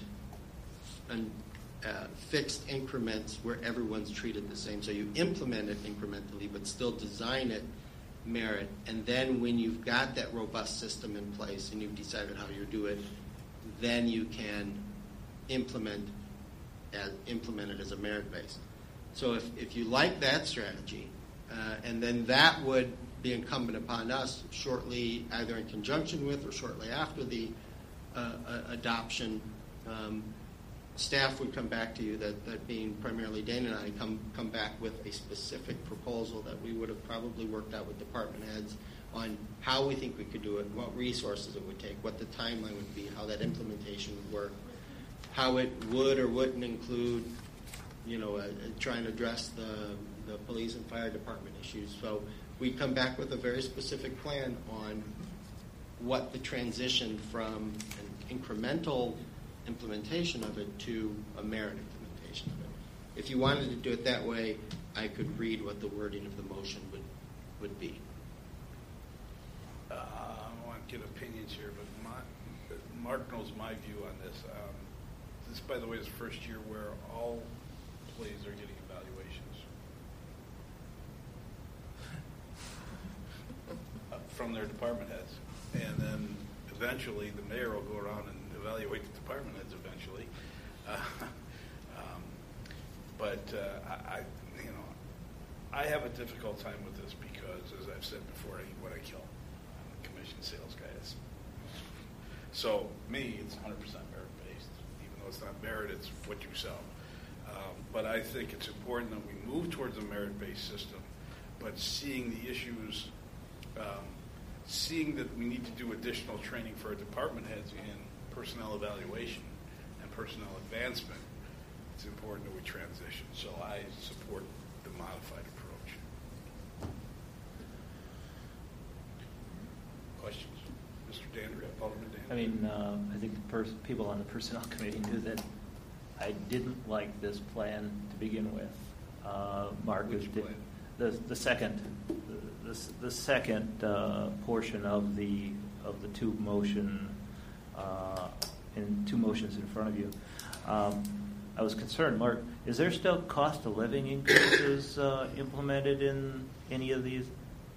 fixed increments where everyone's treated the same. So you implement it incrementally, but still design it merit. And then when you've got that robust system in place and you've decided how you do it, then you can implement it as a merit base. So if you like that strategy, and then that would be incumbent upon us shortly, either in conjunction with or shortly after the adoption, staff would come back to you, that being primarily Dana and I, come back with a specific proposal that we would have probably worked out with department heads on how we think we could do it, what resources it would take, what the timeline would be, how that implementation would work, how it would or wouldn't include, trying to address the police and fire department issues. So we come back with a very specific plan on what the transition from an incremental implementation of it to a merit implementation of it. If you wanted to do it that way, I could read what the wording of the motion would be. I want to get opinions here, but Mark knows my view on this. This, by the way, is the first year where all employees are getting evaluations from their department heads. And then eventually the mayor will go around and evaluate the department heads eventually. I have a difficult time with this because, as I've said before, I eat what I kill. I'm a commission sales guy. So me, it's 100% merit-based. Even though it's not merit, it's what you sell. But I think it's important that we move towards a merit-based system, but seeing the issues, seeing that we need to do additional training for our department heads in personnel evaluation and personnel advancement, it's important that we transition. So I support the modified approach. Questions? Mr. Dandria, Alderman Dandria. I mean, I think people on the Personnel Committee knew that I didn't like this plan to begin with. Marcus did. The second portion of the two motion in two motions in front of you. I was concerned, Mark. Is there still cost of living increases implemented in any of these?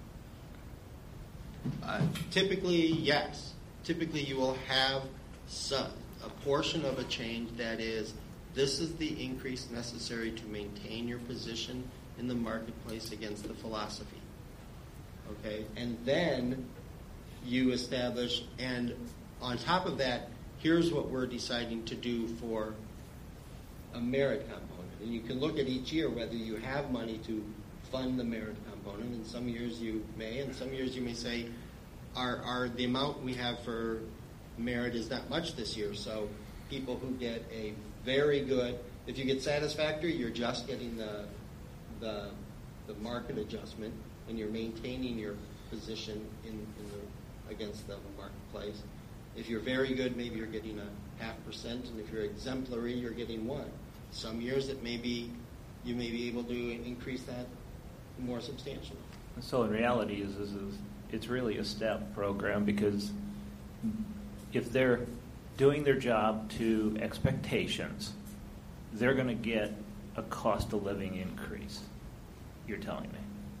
Typically, yes. Typically, you will have a portion of a change that is, this is the increase necessary to maintain your position in the marketplace against the philosophy. Okay? And then you establish, and on top of that, here's what we're deciding to do for a merit component. And you can look at each year whether you have money to fund the merit component. In some years you may, and some years you may say, the amount we have for merit is not much this year. So people who get a very good, if you get satisfactory, you're just getting the the market adjustment, and you're maintaining your position against the marketplace. If you're very good, maybe you're getting a 0.5%, and if you're exemplary, you're getting 1%. Some years you may be able to increase that more substantially. So in reality, it's really a step program, because if they're doing their job to expectations, they're going to get a cost of living increase, you're telling me.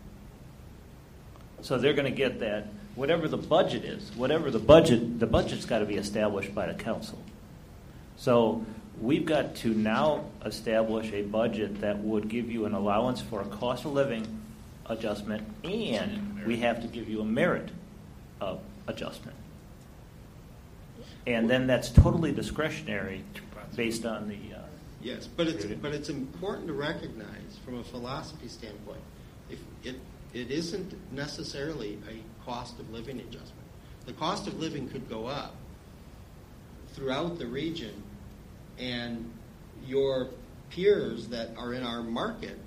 So they're going to get that, whatever the budget is, the budget's got to be established by the council. So we've got to now establish a budget that would give you an allowance for a cost of living adjustment, and we have to give you a merit adjustment. And then that's totally discretionary based on the... Yes, but it's important to recognize from a philosophy standpoint, if it isn't necessarily a cost of living adjustment. The cost of living could go up throughout the region, and your peers that are in our market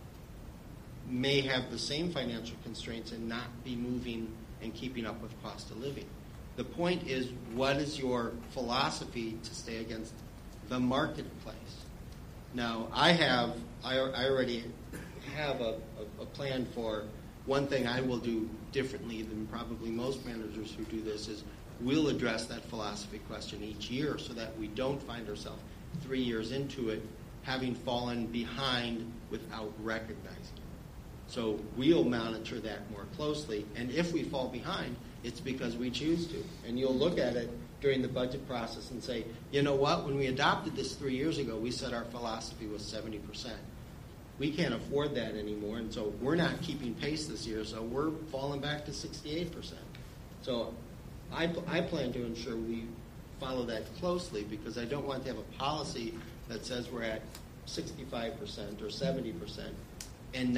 may have the same financial constraints and not be moving and keeping up with cost of living. The point is, what is your philosophy to stay against the marketplace? Now, I already have a plan for one thing I will do differently than probably most managers who do this is we'll address that philosophy question each year so that we don't find ourselves 3 years into it having fallen behind without recognizing it. So we'll monitor that more closely, and if we fall behind, it's because we choose to. And you'll look at it during the budget process and say, you know what, when we adopted this 3 years ago, we said our philosophy was 70%. We can't afford that anymore, and so we're not keeping pace this year, so we're falling back to 68%. So I plan to ensure we follow that closely, because I don't want to have a policy that says we're at 65% or 70% and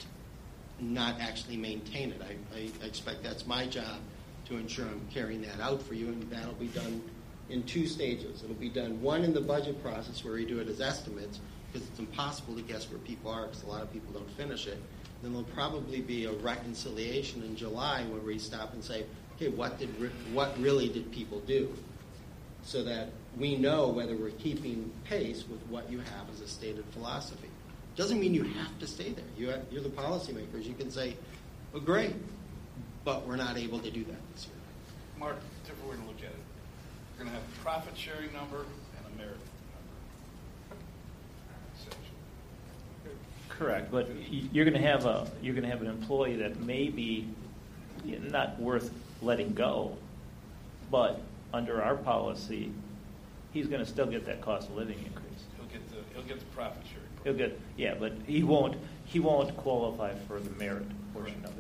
not actually maintain it. I expect that's my job to ensure I'm carrying that out for you, and that'll be done in 2 stages. It'll be done, one in the budget process where we do it as estimates, because it's impossible to guess where people are because a lot of people don't finish it. Then there'll probably be a reconciliation in July where we stop and say, okay, what really did people do? So that we know whether we're keeping pace with what you have as a stated philosophy. Doesn't mean you have to stay there. You're the policymakers. You can say, well, great, but we're not able to do that this year. Mark, different way to look at it. You're going to have a profit sharing number and a merit number. Essentially. Correct, but you're going to have an employee that may be not worth letting go, but under our policy, he's going to still get that cost of living increase. He'll get the profit sharing. But he won't qualify for the merit portion of it.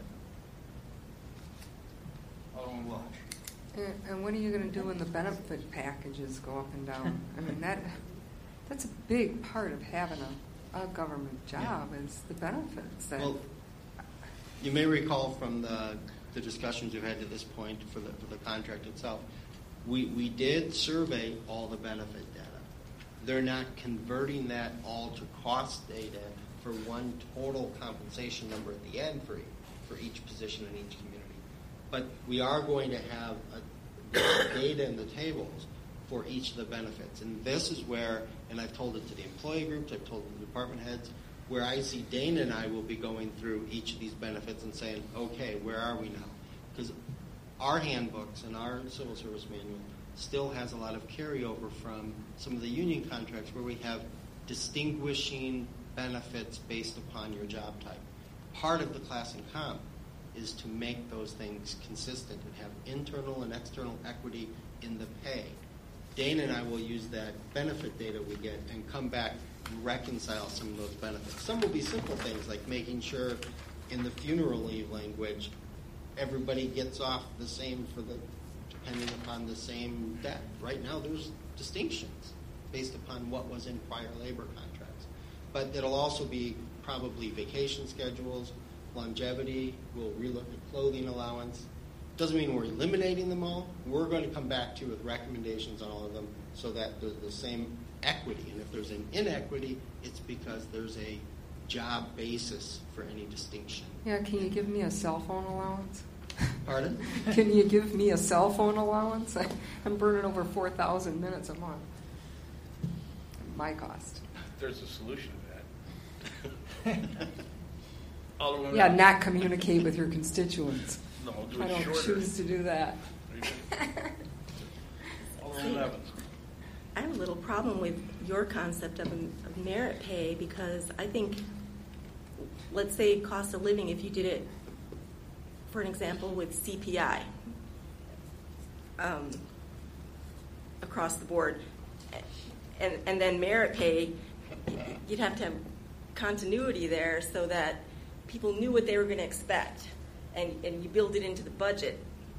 Alderman Welch. And what are you going to do when the benefit packages go up and down? I mean, that's a big part of having a government job is the benefits. Well, you may recall from the discussions we've had to this point for the contract itself, we did survey all the benefit data. They're not converting that all to cost data for one total compensation number at the end for each position in each community. But we are going to have data in the tables for each of the benefits. And this is where, and I've told it to the employee groups, I've told the department heads, where I see Dana and I will be going through each of these benefits and saying, okay, where are we now? Because our handbooks and our civil service manual still has a lot of carryover from some of the union contracts where we have distinguishing benefits based upon your job type. Part of the class and comp is to make those things consistent and have internal and external equity in the pay. Dana and I will use that benefit data we get and come back and reconcile some of those benefits. Some will be simple things like making sure in the funeral leave language everybody gets off the same depending upon the same debt. Right now there's distinctions based upon what was in prior labor contracts. But it'll also be probably vacation schedules, longevity, we'll relook at clothing allowance. Doesn't mean we're eliminating them all. We're going to come back to you with recommendations on all of them so that there's the same equity. And if there's an inequity, it's because there's a job basis for any distinction. Yeah, can you give me a cell phone allowance? Pardon? Can you give me a cell phone allowance? I'm burning over 4,000 minutes a month. My cost. There's a solution to that. Alderwoman Yeah, Evans. not communicate with your constituents. No, do I it don't shorter. choose to do that. Alderwoman Evans. I have a little problem with your concept of merit pay because I think, let's say cost of living, if you did it, for an example, with CPI across the board, and then merit pay, you'd have to have continuity there so that people knew what they were going to expect, and you build it into the budget,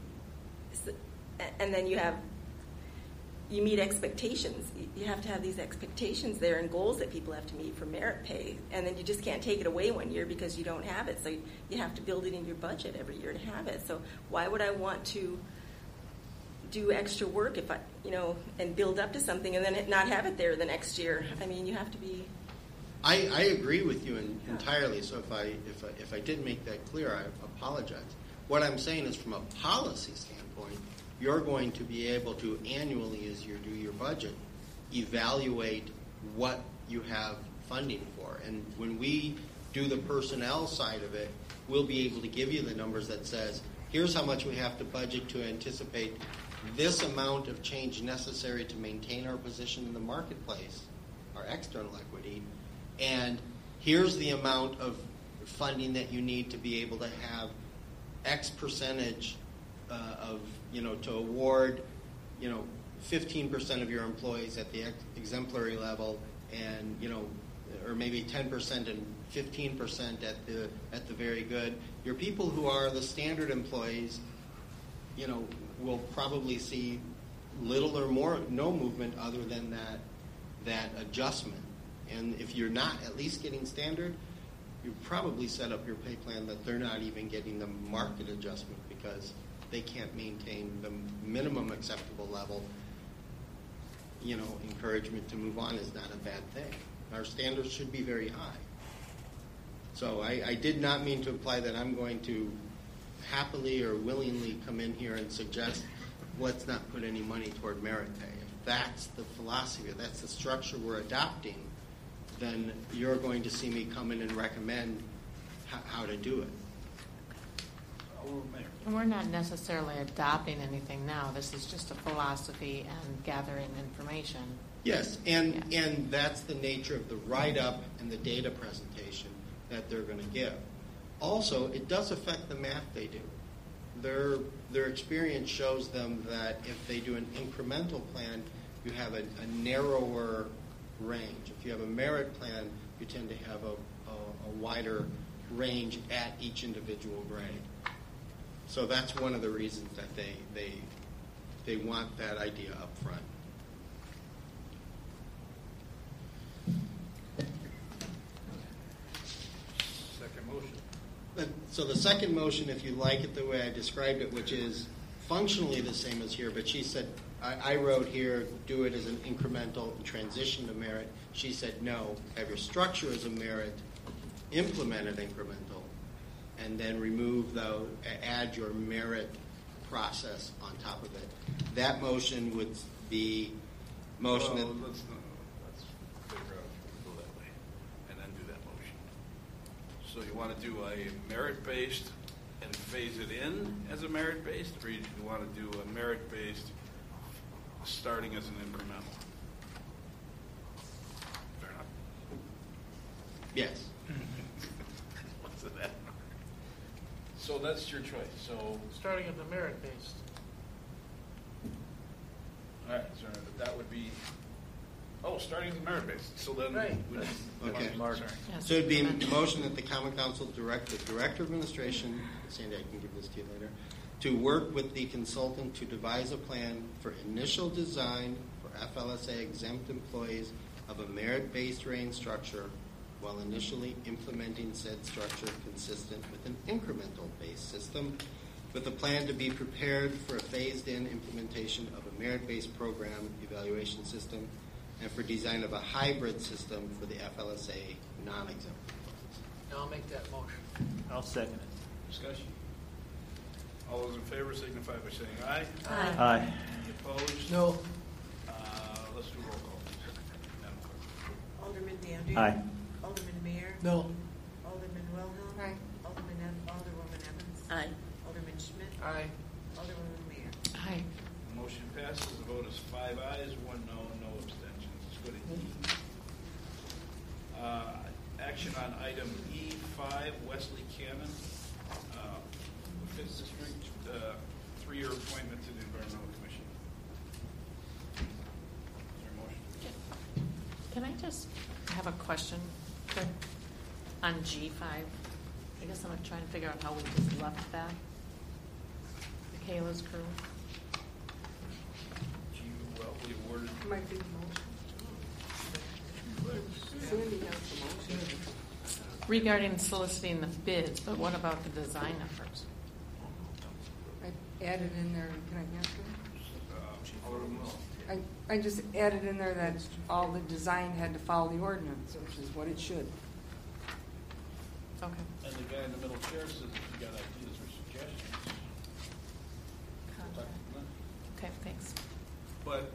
and then you meet expectations. You have to have these expectations there and goals that people have to meet for merit pay. And then you just can't take it away one year because you don't have it. So you have to build it in your budget every year to have it. So why would I want to do extra work if and build up to something and then not have it there the next year? I mean, you have to be. I agree with you entirely. So if I didn't make that clear, I apologize. What I'm saying is, from a policy standpoint, you're going to be able to annually, as you do your budget, evaluate what you have funding for. And when we do the personnel side of it, we'll be able to give you the numbers that says, here's how much we have to budget to anticipate this amount of change necessary to maintain our position in the marketplace, our external equity, and here's the amount of funding that you need to be able to have X percentage to award, 15% of your employees at the exemplary level, and or maybe 10% and 15% at the very good. Your people who are the standard employees, will probably see little or no movement other than that adjustment. And if you're not at least getting standard, you probably set up your pay plan that they're not even getting the market adjustment because they can't maintain the minimum acceptable level. Encouragement to move on is not a bad thing. Our standards should be very high. So I did not mean to imply that I'm going to happily or willingly come in here and suggest let's not put any money toward merit pay. If that's the philosophy, if that's the structure we're adopting, then you're going to see me come in and recommend how to do it. We're not necessarily adopting anything now. This is just a philosophy and gathering information. Yes, and that's the nature of the write-up and the data presentation that they're going to give. Also, it does affect the math they do. Their experience shows them that if they do an incremental plan, you have a narrower range. If you have a merit plan, you tend to have a wider range at each individual grade. So that's one of the reasons that they want that idea up front. Second motion. So the second motion, if you like it the way I described it, which is functionally the same as here, but she said, I wrote here, do it as an incremental transition to merit. She said, no, have your structure as a merit, implement it incremental, and then add your merit process on top of it. That motion would be Let's figure out if we go that way, and then do that motion. So you want to do a merit-based and phase it in as a merit-based, or you want to do a merit-based starting as an incremental? Fair enough. Yes. What's that? So that's your choice. So Starting at the merit-based. all right, so that would be starting as a merit-based. So then Right. Okay. Sorry. Yes, So it'd be a implement. motion that the Common Council direct the Director of Administration, Sandy, I can give this to you later, to work with the consultant to devise a plan for initial design for FLSA exempt employees of a merit-based range structure while initially implementing said structure consistent with an incremental-based system, with a plan to be prepared for a phased-in implementation of a merit-based program evaluation system and for design of a hybrid system for the FLSA non-exempt employees. I'll make that motion. I'll second it. Discussion. All those in favor signify by saying aye. Aye. Any opposed? No. Let's do roll call, please. Madam Clerk. Alderman Dandry. Aye. Alderman Mayor. No. Alderman Wilhelm. Aye. Alderwoman Evans. Aye. Alderman Schmidt. Aye. Alderwoman Mayor. Aye. Motion passes. The vote is 5 ayes, 1 no, no abstentions. Let's go to E. Action on item E5, Wesley Cannon, Fifth District, 3-year appointment to the Environmental Commission. Is there a motion? Can I just have a question on G5? I guess I'm trying to figure out how we just left that. Michaela's crew. Well, we awarded. Might be the motion. Sandy has the motion. Regarding soliciting the bids, but what about the design efforts? I added in there, can I answer? Alderman Will. I just added in there that all the design had to follow the ordinance, which is what it should. Okay. And the guy in the middle chair says if you got ideas or suggestions. Talk to Glenn. Okay, thanks. But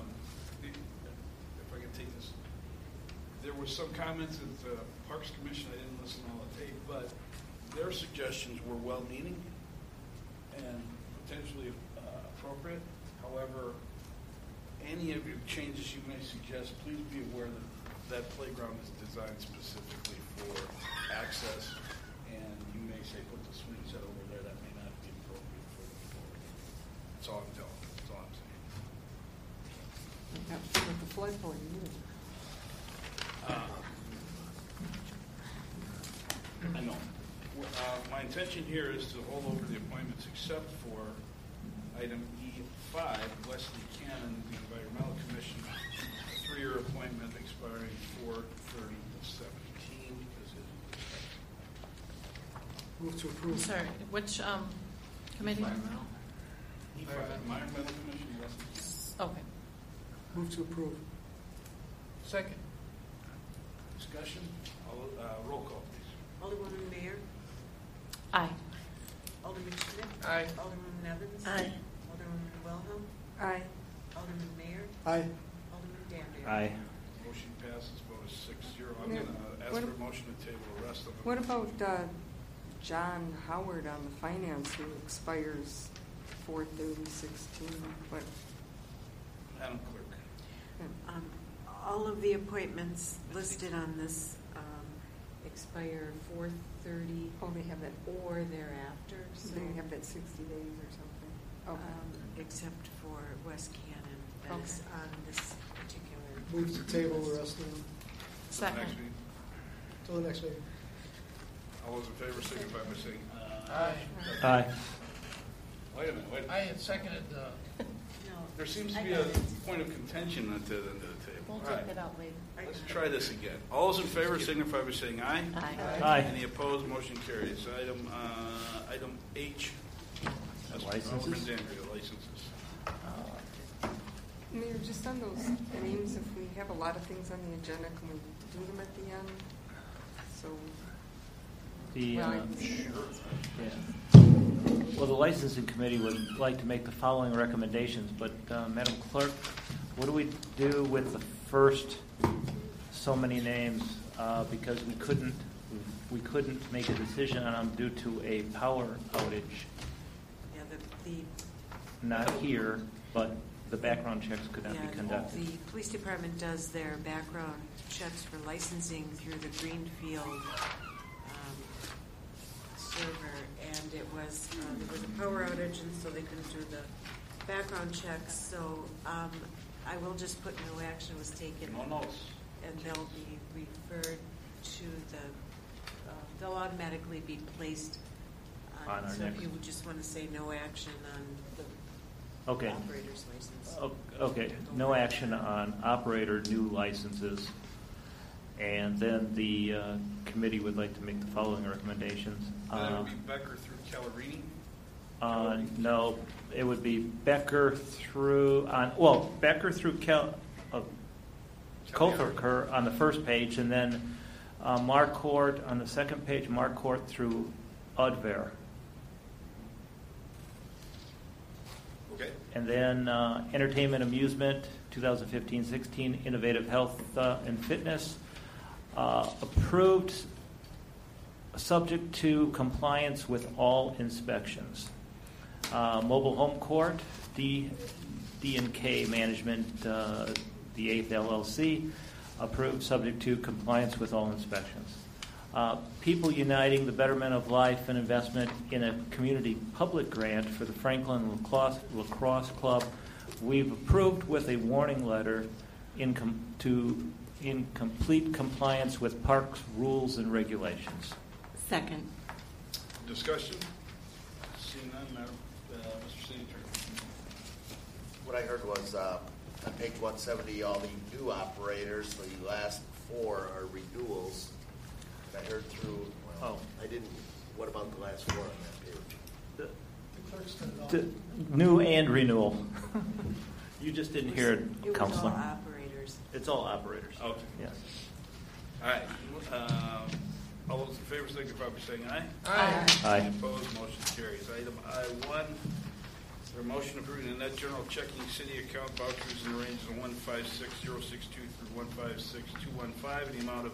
if I can take this, there were some comments at the Parks Commission. I didn't listen to all the tape, but their suggestions were well-meaning and potentially appropriate. However, any of your changes you may suggest, please be aware that that playground is designed specifically for access, and you may say put the swing set over there. That may not be appropriate for the floor. That's all I'm telling you. That's all I'm saying. With the floodplain, I know. My intention here is to hold over the appointments except for item E5, Wesley Cannon, the Environmental Commission, 3-year appointment expiring 4/30/17. Move to I'm approve. sorry, which committee? E5, Environmental Commission, Wesley. Okay. Move to approve. Second. Discussion? Roll call, please. Alderwoman Mayor. Aye. Alderman Schmidt. Aye. Alderwoman Evans. Aye. Alderwoman Wilhelm. Aye. Alderman Mayor. Aye. Alderman Dandry. Aye. Motion passes. Vote is 6-0. I'm Yeah. going to ask What for a motion to table the rest of them. What about John Howard on the finance who expires 4/30/16? What? Madam Clerk. All of the appointments listed on this expire 4/30 Oh, they have that. or thereafter, so, They have that 60 days or something. Okay. except for West Cannon, that is on this particular. Move to table the rest of them Next Second. meeting. till the next meeting. All those in favor signify by saying Aye. Aye. Wait a minute. I had seconded the. No, There seems to I be got a it. point of contention at the end of the table. We'll All take right. it out later. Let's try this again. All those in favor signify by saying aye. Aye. Aye. Any opposed? Motion carries. Item H. That's Licenses? Alderman Dandry, the licenses. Mayor, just on those names, if we have a lot of things on the agenda, can we do them at the end? So, Well, the licensing committee would like to make the following recommendations, but Madam Clerk, what do we do with the first so many names? Because we couldn't make a decision on them due to a power outage. Yeah, the Not here, but the background checks could not be conducted. The police department does their background checks for licensing through the Greenfield server, and it was there was a power outage, and so they couldn't do the background checks. So I will just put no action was taken, No notes. and they'll be referred to the. They'll automatically be placed On our so next- if you would just want to say no action on the Okay. operator's license. Okay, no action on operator new licenses. And then the committee would like to make the following recommendations. That would be Becker through Callerini. No, it would be Becker through Colfer on the first page, and then Marquardt, on the second page, Marquardt through Udvar. Okay. And then entertainment, amusement, 2015-16, innovative health and fitness, approved subject to compliance with all inspections. Mobile home court, D&K Management, the 8th LLC, approved subject to compliance with all inspections. People Uniting, the betterment of life and investment in a community public grant for the Franklin Lacrosse Club, we've approved with a warning letter in complete compliance with parks rules and regulations. Second. Discussion? Seeing none, Madam, Mr. City Attorney. What I heard was on page 170, all the new operators, the last 4 are renewals. And I heard through, I didn't, what about the last 4 on that page? The clerk's got it all. New and renewal. You just didn't hear it, It was Counselor. all operators. It's all operators. Okay. Yes. All right. All those in favor signify by saying aye. Aye. Aye. Any opposed? Motion carries. Item I1, is there a motion approving the net general checking city account vouchers in the ranges of 156062 through 156215 in the amount of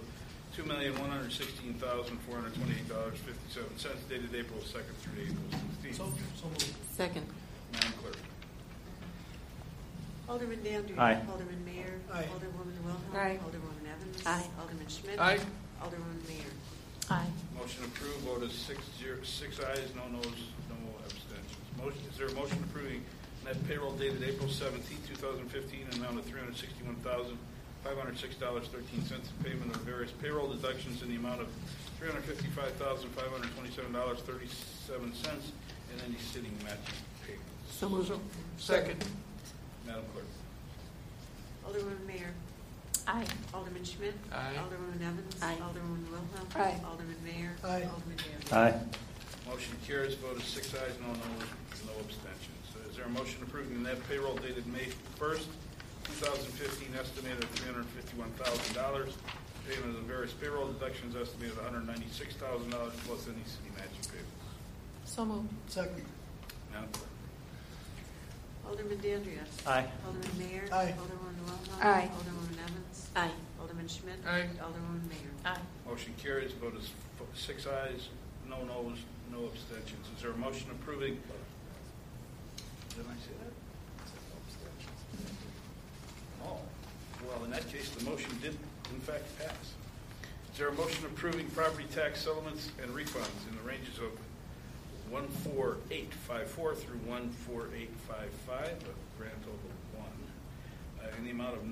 $2,116,428.57 dated April 2nd through April 16th. So moved. Second. Madam Clerk. Alderman Dandridge. Aye. Alderman Mayor. Aye. Alderwoman Wilhelm. Aye. Alderwoman Evans. Aye. Alderman Schmidt. Aye. Alderwoman Mayor. Aye. Motion approved. Vote is 6 ayes, no noes, no abstentions. Motion, is there a motion approving net payroll dated April 17th, 2015, in the amount of $361,506.13 in payment of various payroll deductions in the amount of $355,527.37 and any sitting matching payments? So moved. Second. Madam Clerk. Alderwoman Mayor. Aye. Alderman Schmidt. Aye. Alderwoman Evans. Aye. Alderwoman Wilhelm. Aye. Alderman Mayor. Aye. Alderman Dandridge. Aye. Motion carries. Vote is 6 ayes, no noes, no abstentions. Is there a motion approving the net payroll dated May 1st, 2015, estimated at $351,000? Payment of the various payroll deductions estimated at $196,000 plus any city matching payments. So moved. Second. Madam Clerk. Alderman Dandridge. Aye. Alderman Mayor. Aye. Alderwoman Wilhelm. Aye. Alderwoman Evans. Aye. Alderman Schmidt. Aye. Alderwoman Mayor. Aye. Motion carries. Vote is 6 ayes, no noes, no abstentions. Is there a motion approving? Did I say that? Oh, well, in that case, the motion did, in fact, pass. Is there a motion approving property tax settlements and refunds in the ranges of 14854 through 14855, a grand total of 1, in the amount of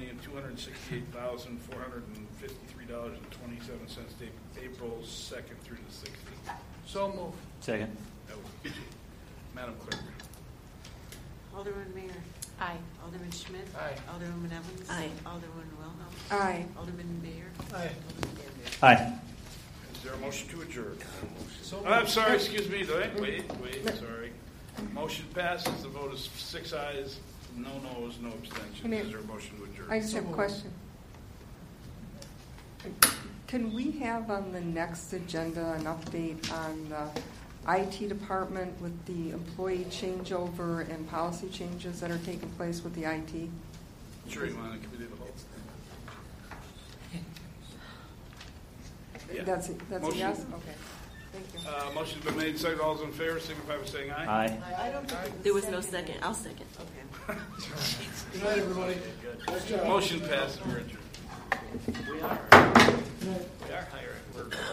$9,268,453.27 dated April 2nd through the 16th? So moved. Second. That was Madam Clerk. Alderman Mayor. Aye. Alderman Schmidt. Aye. Alderwoman Evans. Aye. Alderwoman Wilhelm. Aye. Alderman Mayor. Aye. Alderman Dandridge. Aye. Is there a motion to adjourn? So I'm sorry, excuse me. Wait, sorry. Motion passes. The vote is 6 ayes, no noes, no abstentions. Is there a motion to adjourn? I just have a question. Can we have on the next agenda an update on the IT department with the employee changeover and policy changes that are taking place with the IT? Sure, you want to committee of the whole? Yeah. That's a Motion. yes? Okay. Thank you. Motion's been made. Second. All those in favor signify by saying aye. Aye. I don't think There was no second. I'll second. Okay. Good night, everybody. Nice job. Motion passes. We're adjourned. We are. Good night.